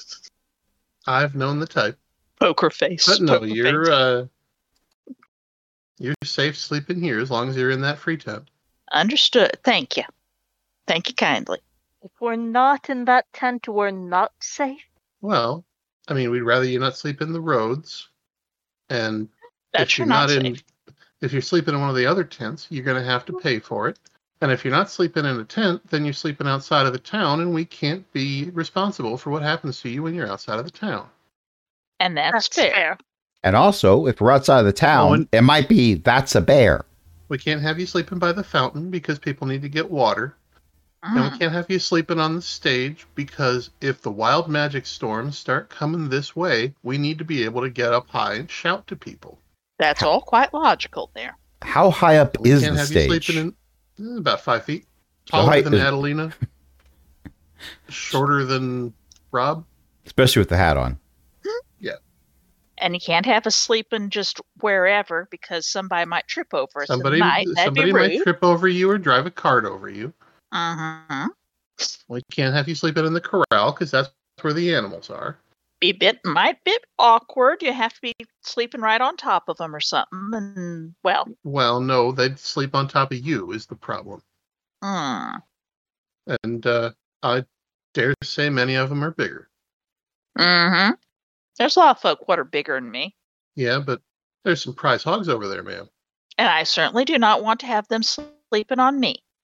Speaker 3: I've known the type.
Speaker 2: Poker face.
Speaker 3: But no,
Speaker 2: poker
Speaker 3: you're
Speaker 2: face.
Speaker 3: uh you're safe sleeping here as long as you're in that free tent.
Speaker 2: Understood. Thank you. Thank you kindly.
Speaker 4: If we're not in that tent, we're not safe.
Speaker 3: Well, I mean, we'd rather you not sleep in the roads. And
Speaker 2: That's
Speaker 3: if you're
Speaker 2: you're not
Speaker 3: not in
Speaker 2: safe.
Speaker 3: if you're sleeping in one of the other tents, you're gonna have to pay for it. And if you're not sleeping in a tent, then you're sleeping outside of the town, and we can't be responsible for what happens to you when you're outside of the town.
Speaker 2: And that's,
Speaker 4: That's
Speaker 2: fair.
Speaker 4: fair.
Speaker 1: And also, if we're outside of the town,
Speaker 3: Oh, and-
Speaker 1: it might be that's a bear.
Speaker 3: We can't have you sleeping by the fountain because people need to get water. And
Speaker 2: Mm.
Speaker 3: we can't have you sleeping on the stage because if the wild magic storms start coming this way, we need to be able to get up high and shout to people.
Speaker 2: That's all quite logical there.
Speaker 1: How high up
Speaker 3: We
Speaker 1: is
Speaker 3: can't
Speaker 1: the
Speaker 3: have
Speaker 1: stage?
Speaker 3: you sleeping in eh, about five feet.
Speaker 1: So
Speaker 3: Taller
Speaker 1: height
Speaker 3: than
Speaker 1: is-
Speaker 3: Adelina. Shorter than Rob.
Speaker 1: Especially with the hat on.
Speaker 2: And you can't have us sleeping just wherever because somebody might trip over us
Speaker 3: Somebody,
Speaker 2: in the night. That'd
Speaker 3: somebody
Speaker 2: be
Speaker 3: might
Speaker 2: rude.
Speaker 3: trip over you or drive a cart over you.
Speaker 2: Mm-hmm.
Speaker 3: We can't have you sleeping in the corral because that's where the animals are.
Speaker 2: Be bit might be awkward. You have to be sleeping right on top of them or something. And well,
Speaker 3: Well, no, they'd sleep on top of you is the problem.
Speaker 2: mm,
Speaker 3: And uh, I dare say many of them are bigger.
Speaker 2: mm-hmm. There's a lot of folk what are bigger than me,
Speaker 3: Yeah, but there's some prize hogs over there, ma'am.
Speaker 2: and I certainly do not want to have them sleeping on me.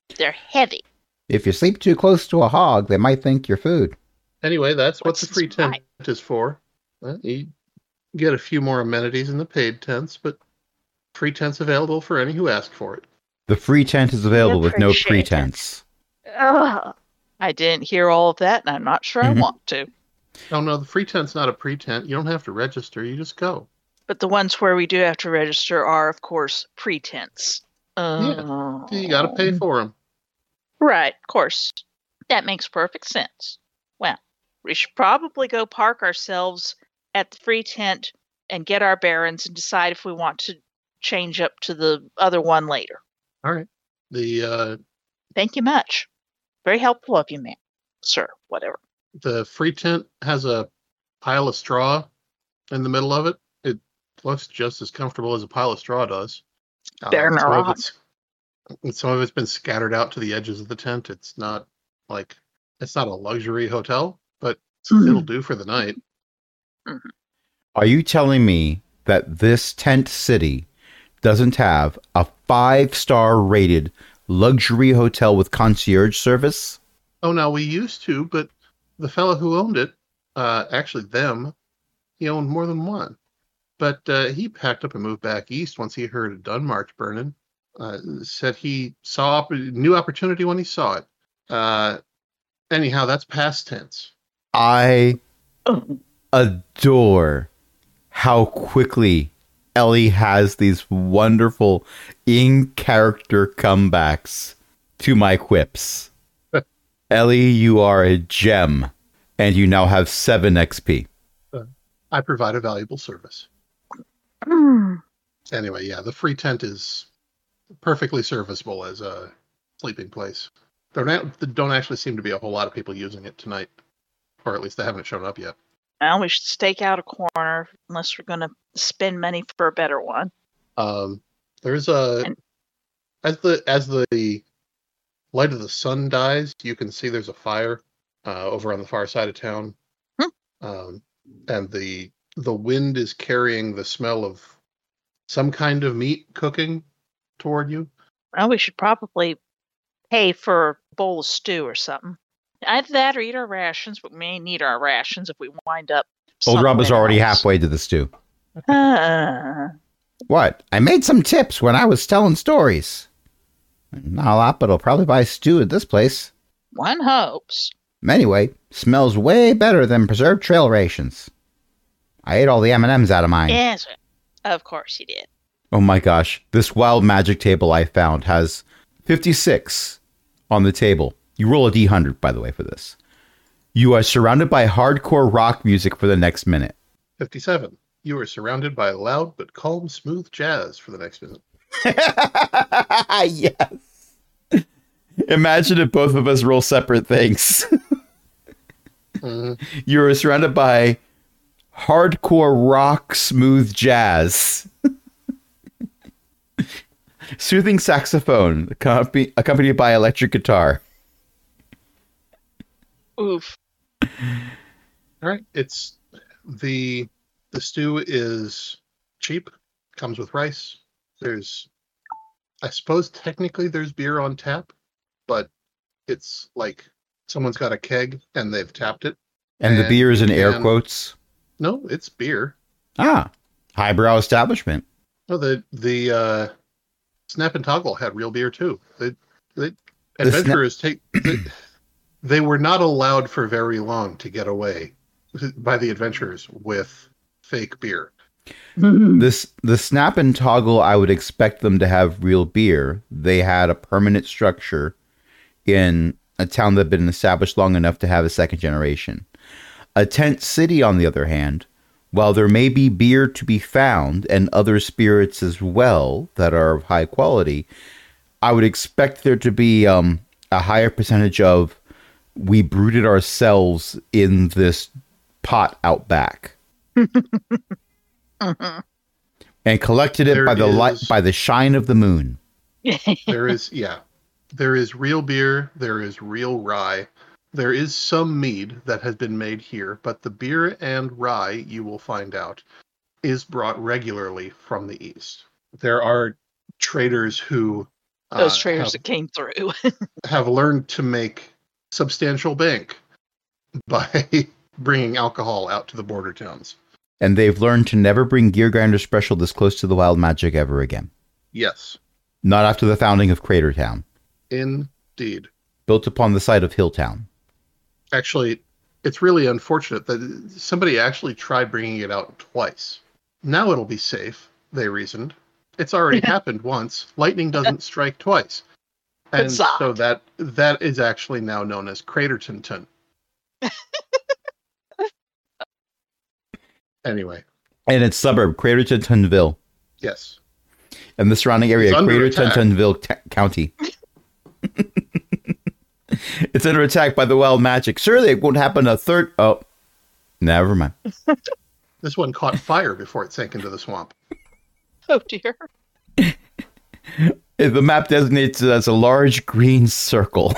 Speaker 2: They're heavy.
Speaker 1: If you sleep too close to a hog, they might think you're food.
Speaker 3: Anyway, that's what
Speaker 2: What's
Speaker 3: the free
Speaker 2: this
Speaker 3: tent
Speaker 2: right?
Speaker 3: is for. Uh, you get a few more amenities in the paid tents, but free tents available for any who ask for it.
Speaker 1: The free tent is available with no
Speaker 4: appreciate it.
Speaker 1: pretense.
Speaker 4: Ugh.
Speaker 2: I didn't hear all of that, and I'm not sure
Speaker 1: Mhm.
Speaker 2: I want to.
Speaker 3: Oh no, the free tent's not a pre-tent. You don't have to register. You just go.
Speaker 2: But the ones where we do have to register are, of course, pretense. Uh,
Speaker 3: You got to pay for them.
Speaker 2: Right, of course. That makes perfect sense. Well, we should probably go park ourselves at the free tent and get our bearings and decide if we want to change up to the other one later.
Speaker 3: All right. The uh,
Speaker 2: Thank you much. Very helpful of you, ma'am. Sir, whatever.
Speaker 3: the free tent has a pile of straw in the middle of it. It looks just as comfortable as a pile of straw does. Uh,
Speaker 2: Better than a
Speaker 3: some of
Speaker 2: rock.
Speaker 3: it's some of it's been scattered out to the edges of the tent. It's not like it's not a luxury hotel, but it'll do for the night.
Speaker 1: Are you telling me that this tent city doesn't have a five-star rated luxury hotel with concierge service?
Speaker 3: Oh, now we used to, but the fellow who owned it, uh, actually them, he owned more than one. But uh, he packed up and moved back east once he heard of Dunmarch burning. Uh, said he saw opp- new opportunity when he saw it. Uh, anyhow, that's past tense.
Speaker 1: I adore how quickly Ellie has these wonderful in-character comebacks to my quips. Ellie, you are a gem, and you now have seven X P.
Speaker 3: I provide a valuable service.
Speaker 4: Mm.
Speaker 3: Anyway, yeah, the free tent is perfectly serviceable as a sleeping place. There not- there don't actually seem to be a whole lot of people using it tonight, or at least they haven't shown up yet.
Speaker 2: Well, we should stake out a corner unless we're going to spend money for a better one.
Speaker 3: Um, there's a
Speaker 2: And-
Speaker 3: as the as the light of the sun dies, you can see there's a fire uh, over on the far side of town,
Speaker 2: Hmm.
Speaker 3: um, and the the wind is carrying the smell of some kind of meat cooking toward you.
Speaker 2: Well, we should probably pay for a bowl of stew or something. Either that or eat our rations, but we may need our rations if we wind up.
Speaker 1: Old Rob is
Speaker 2: somewhere
Speaker 1: already
Speaker 2: else.
Speaker 1: halfway to the stew.
Speaker 2: Uh,
Speaker 1: What? I made some tips when I was telling stories. Not a lot, but I'll probably buy stew at this place.
Speaker 2: one hopes.
Speaker 1: Anyway, smells way better than preserved trail rations. I ate all the M and M's out of mine.
Speaker 2: Yes, of course you did.
Speaker 1: Oh my gosh, this wild magic table I found has fifty-six on the table. You roll a D one hundred, by the way, for this. You are surrounded by hardcore rock music for the next minute.
Speaker 3: fifty-seven. You are surrounded by loud but calm, smooth jazz for the next minute.
Speaker 1: Yes. Imagine if both of us roll separate things.
Speaker 3: Mhm.
Speaker 1: You are surrounded by hardcore rock, smooth jazz. Soothing saxophone, accompa- accompanied by electric guitar.
Speaker 2: Oof.
Speaker 3: All right, it's the the stew is cheap, comes with rice. There's, I suppose technically there's beer on tap, but it's like someone's got a keg and they've tapped it.
Speaker 1: And the
Speaker 3: And
Speaker 1: beer is in air
Speaker 3: can-
Speaker 1: quotes.
Speaker 3: No, it's beer.
Speaker 1: Ah, highbrow establishment.
Speaker 3: No, the the uh, Snap and Toggle had real beer too. They, they adventurers take. They, they were not allowed for very long to get away by the adventurers with fake beer.
Speaker 1: This the Snap and Toggle, I would expect them to have real beer. They had a permanent structure in a town that had been established long enough to have a second generation. A tent city, on the other hand, while there may be beer to be found and other spirits as well that are of high quality, I would expect there to be um, a higher percentage of we brewed it ourselves in this pot out back
Speaker 2: Mhm.
Speaker 1: and collected it
Speaker 3: There
Speaker 1: by the light
Speaker 3: is-
Speaker 1: by the shine of the moon.
Speaker 3: There is, yeah, there is real beer. There is real rye. There is some mead that has been made here, but the beer and rye, you will find out, is brought regularly from the east. There are traders who
Speaker 2: Those
Speaker 3: uh,
Speaker 2: traders
Speaker 3: have,
Speaker 2: that came through.
Speaker 3: have learned to make substantial bank by bringing alcohol out to the border towns.
Speaker 1: And they've learned to never bring Gear Grinder Special this close to the wild magic ever again.
Speaker 3: Yes.
Speaker 1: Not after the founding of Cratertown.
Speaker 3: Indeed.
Speaker 1: Built upon the site of Hilltown.
Speaker 3: Actually, it's really unfortunate that somebody actually tried bringing it out twice. Now it'll be safe, they reasoned. It's already happened once. Lightning doesn't strike twice. And
Speaker 2: Huzzah.
Speaker 3: so that that is actually now known as Craterton. Anyway.
Speaker 1: And its suburb, Cratertonville.
Speaker 3: Yes.
Speaker 1: And the surrounding area,
Speaker 3: It's under
Speaker 1: Cratertonville t- County. It's under attack by the wild magic. Surely it won't happen a third... Oh, never mind.
Speaker 3: This one caught fire before it sank into the swamp.
Speaker 2: Oh, dear.
Speaker 1: The map designates it as a large green circle.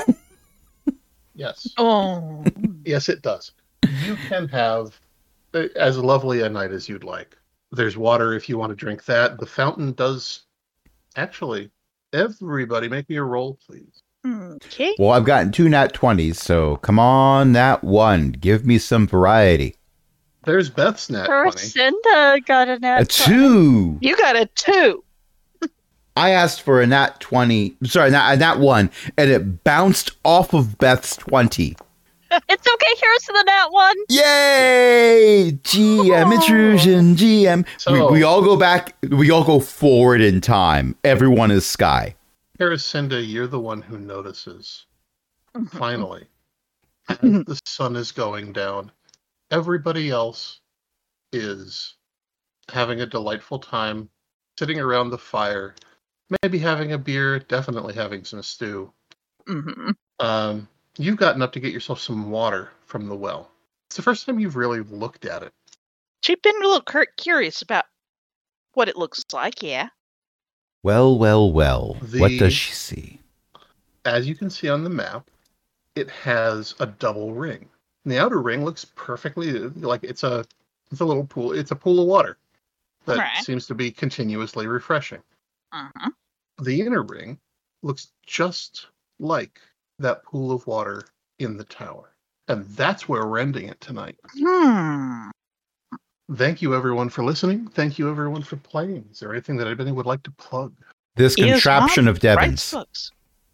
Speaker 3: Yes.
Speaker 2: Oh.
Speaker 3: Yes, it does. You can have as lovely a night as you'd like. There's water if you want to drink that. The fountain does... Actually, everybody make me a roll, please.
Speaker 2: Okay.
Speaker 1: Well, I've gotten two nat twenties, so come on, nat one. Give me some variety.
Speaker 3: There's Beth's nat twenty.
Speaker 4: Lucinda got a nat
Speaker 1: A two.
Speaker 2: You got a two.
Speaker 1: I asked for a nat twenty. Sorry, not a nat one, and it bounced off of Beth's twenty.
Speaker 4: It's okay. Here's the nat one.
Speaker 1: Yay! G M intrusion. G M.
Speaker 3: So-
Speaker 1: we, we all go back. We all go forward in time. Everyone is Sky.
Speaker 3: Haracinda, you're the one who notices. Finally, as the sun is going down, everybody else is having a delightful time, sitting around the fire, maybe having a beer, definitely having some stew.
Speaker 2: Mm-hmm.
Speaker 3: Um, you've gotten up to get yourself some water from the well. It's the first time you've really looked at it.
Speaker 2: She's been a little cur- curious about what it looks like, yeah.
Speaker 1: Well, well, well.
Speaker 3: The-
Speaker 1: What does she see?
Speaker 3: As you can see on the map, it has a double ring. And the outer ring looks perfectly like it's a it's a little pool. It's a pool of water that
Speaker 2: Right.
Speaker 3: seems to be continuously refreshing.
Speaker 2: Uh-huh.
Speaker 3: The inner ring looks just like that pool of water in the tower. And that's where we're ending it tonight.
Speaker 2: Hmm.
Speaker 3: Thank you, everyone, for listening. Thank you, everyone, for playing. Is there anything that anybody would like to plug?
Speaker 1: This
Speaker 2: Eo's
Speaker 1: contraption
Speaker 2: mom
Speaker 1: of
Speaker 2: writes
Speaker 1: Devon's.
Speaker 2: books.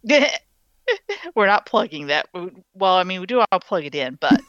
Speaker 2: We're not plugging that. Well, I mean, we do all plug it in, but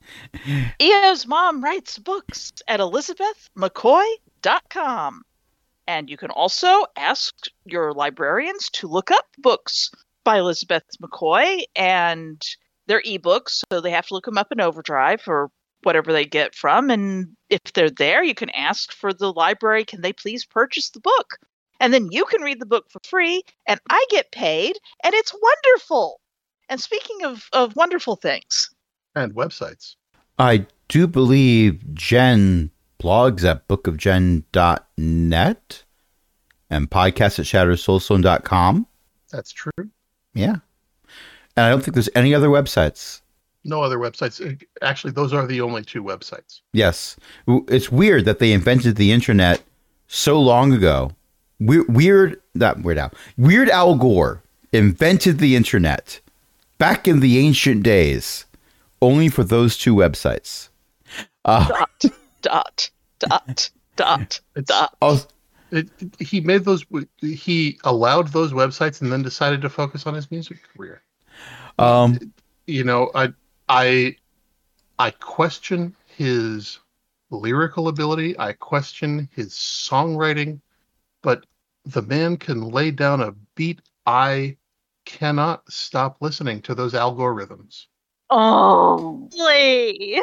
Speaker 2: Eo's mom writes books at elizabeth mccoy dot com. And you can also ask your librarians to look up books by Elizabeth McCoy, and they're ebooks, so they have to look them up in Overdrive or whatever they get from. And if they're there, you can ask for the library, can they please purchase the book? And then you can read the book for free, and I get paid, and it's wonderful. And speaking of, of wonderful things,
Speaker 3: And websites.
Speaker 1: I do believe Jen blogs at book of jen dot net and podcasts at shattered soulstone dot com.
Speaker 3: That's true.
Speaker 1: Yeah. And I don't think there's any other websites.
Speaker 3: No other websites. Actually, those are the only two websites.
Speaker 1: Yes. W- It's weird that they invented the internet so long ago. We- weird, not Weird Al. Weird Al Gore invented the internet back in the ancient days, only for those two websites. Uh,
Speaker 2: dot, dot, dot, dot,
Speaker 3: It's-
Speaker 2: dot.
Speaker 1: oh,
Speaker 3: It, he made those. He allowed those websites, and then decided to focus on his music career.
Speaker 1: um,
Speaker 3: You know, I, I, I question his lyrical ability. I question his songwriting, but the man can lay down a beat. I cannot stop listening to those algorithms.
Speaker 2: Oh,
Speaker 4: Lee.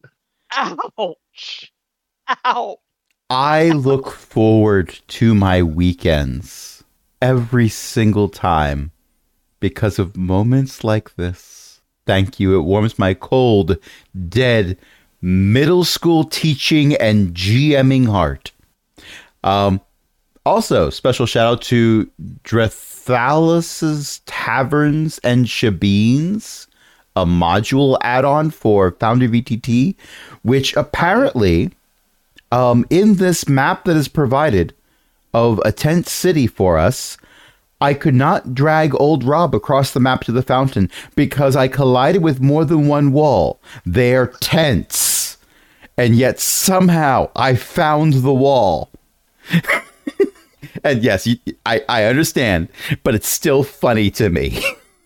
Speaker 2: ouch. Ow.
Speaker 1: I look forward to my weekends every single time because of moments like this. Thank you. It warms my cold, dead, middle school teaching and GMing heart. Um, also, special shout out to Drethalus's Taverns and Shebeens, a module add-on for Foundry V T T, which apparently... Um, in this map that is provided of a tent city for us, I could not drag old Rob across the map to the fountain because I collided with more than one wall. They're tents. And yet somehow I found the wall. And yes, you, I, I understand, but it's still funny to me.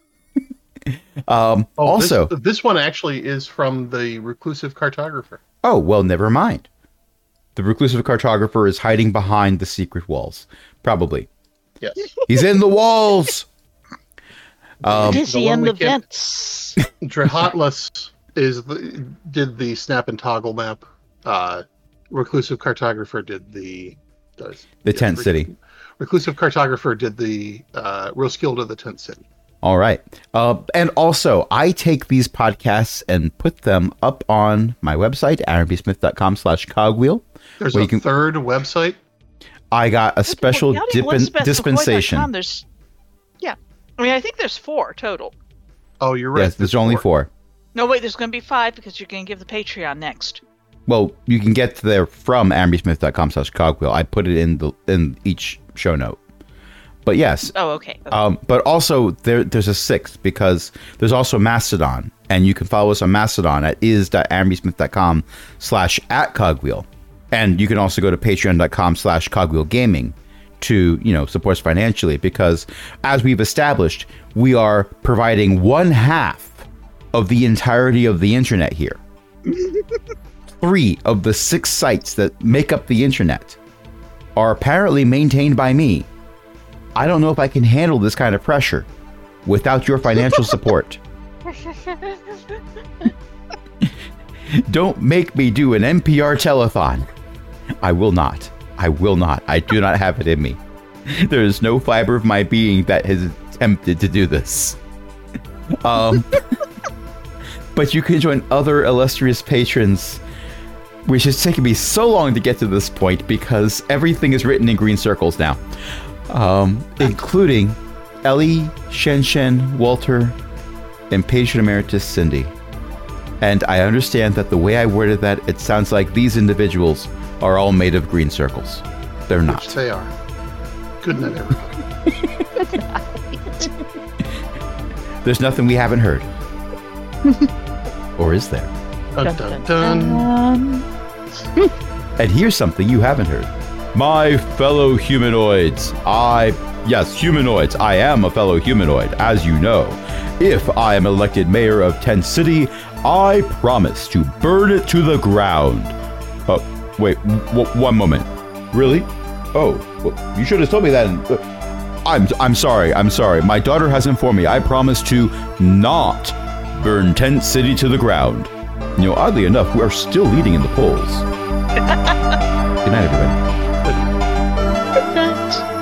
Speaker 1: um,
Speaker 3: oh,
Speaker 1: also,
Speaker 3: this, this one actually is from the Reclusive Cartographer.
Speaker 1: Oh, well, never mind. The Reclusive Cartographer is hiding behind the secret walls. Probably.
Speaker 3: Yes.
Speaker 1: He's in the walls! Um,
Speaker 2: Is
Speaker 3: the
Speaker 2: he
Speaker 3: one
Speaker 2: in
Speaker 3: we
Speaker 2: the
Speaker 3: can't-
Speaker 2: vents?
Speaker 3: Drahatless is the, did the snap and toggle map. Uh, Reclusive Cartographer did the... Does,
Speaker 1: the Tent
Speaker 3: Rec-
Speaker 1: City.
Speaker 3: Reclusive Cartographer did the uh, Roskilde, the Tent City.
Speaker 1: All right. Uh, and also, I take these podcasts and put them up on my website, aaronbsmith.com slash cogwheel.
Speaker 3: There's
Speaker 1: where
Speaker 3: a
Speaker 1: you can-
Speaker 3: third website.
Speaker 1: I got a special
Speaker 2: Well,
Speaker 1: dip-
Speaker 2: Elizabeth McCoy dot com,
Speaker 1: dispensation.
Speaker 2: There's, yeah. I mean, I think there's four total.
Speaker 3: Oh, you're right.
Speaker 1: Yes, there's only four.
Speaker 2: No, wait, there's going to be five because you're going to give the Patreon next.
Speaker 1: Well, you can get there from aaronbsmith.com slash cogwheel. I put it in the in each show note. But yes.
Speaker 2: Oh, okay. okay.
Speaker 1: Um, but also there there's a sixth because there's also Mastodon, and you can follow us on Mastodon at is.aaronbsmith.com slash at cogwheel. And you can also go to patreon.com slash cogwheel gaming to, you know, support us financially, because as we've established, we are providing one half of the entirety of the internet here. Three of the six sites that make up the internet are apparently maintained by me. I don't know if I can handle this kind of pressure without your financial support. Don't make me do an N P R telethon. I will not. I will not. I do not have it in me. There is no fiber of my being that has attempted to do this. Um, but you can join other illustrious patrons, which has taken me so long to get to this point because everything is written in green circles now. Um, including Ellie, Shen Shen, Walter, and Patron Emeritus Cindy. And I understand that the way I worded that, it sounds like these individuals are all made of green circles. They're
Speaker 3: Which
Speaker 1: not.
Speaker 3: they are. Good night, everybody.
Speaker 1: There's nothing we haven't heard. Or is there?
Speaker 3: Dun, dun, dun.
Speaker 4: Um,
Speaker 1: And here's something you haven't heard. My fellow humanoids, I, yes, humanoids, I am a fellow humanoid, as you know. If I am elected mayor of Tent City, I promise to burn it to the ground. Oh, wait, w- one moment. Really? Oh, well, you should have told me that. In, uh, I'm, I'm sorry, I'm sorry. My daughter has informed me. I promise to not burn Tent City to the ground. You know, oddly enough, we are still leading in the polls. Good night, everybody.
Speaker 2: Good night.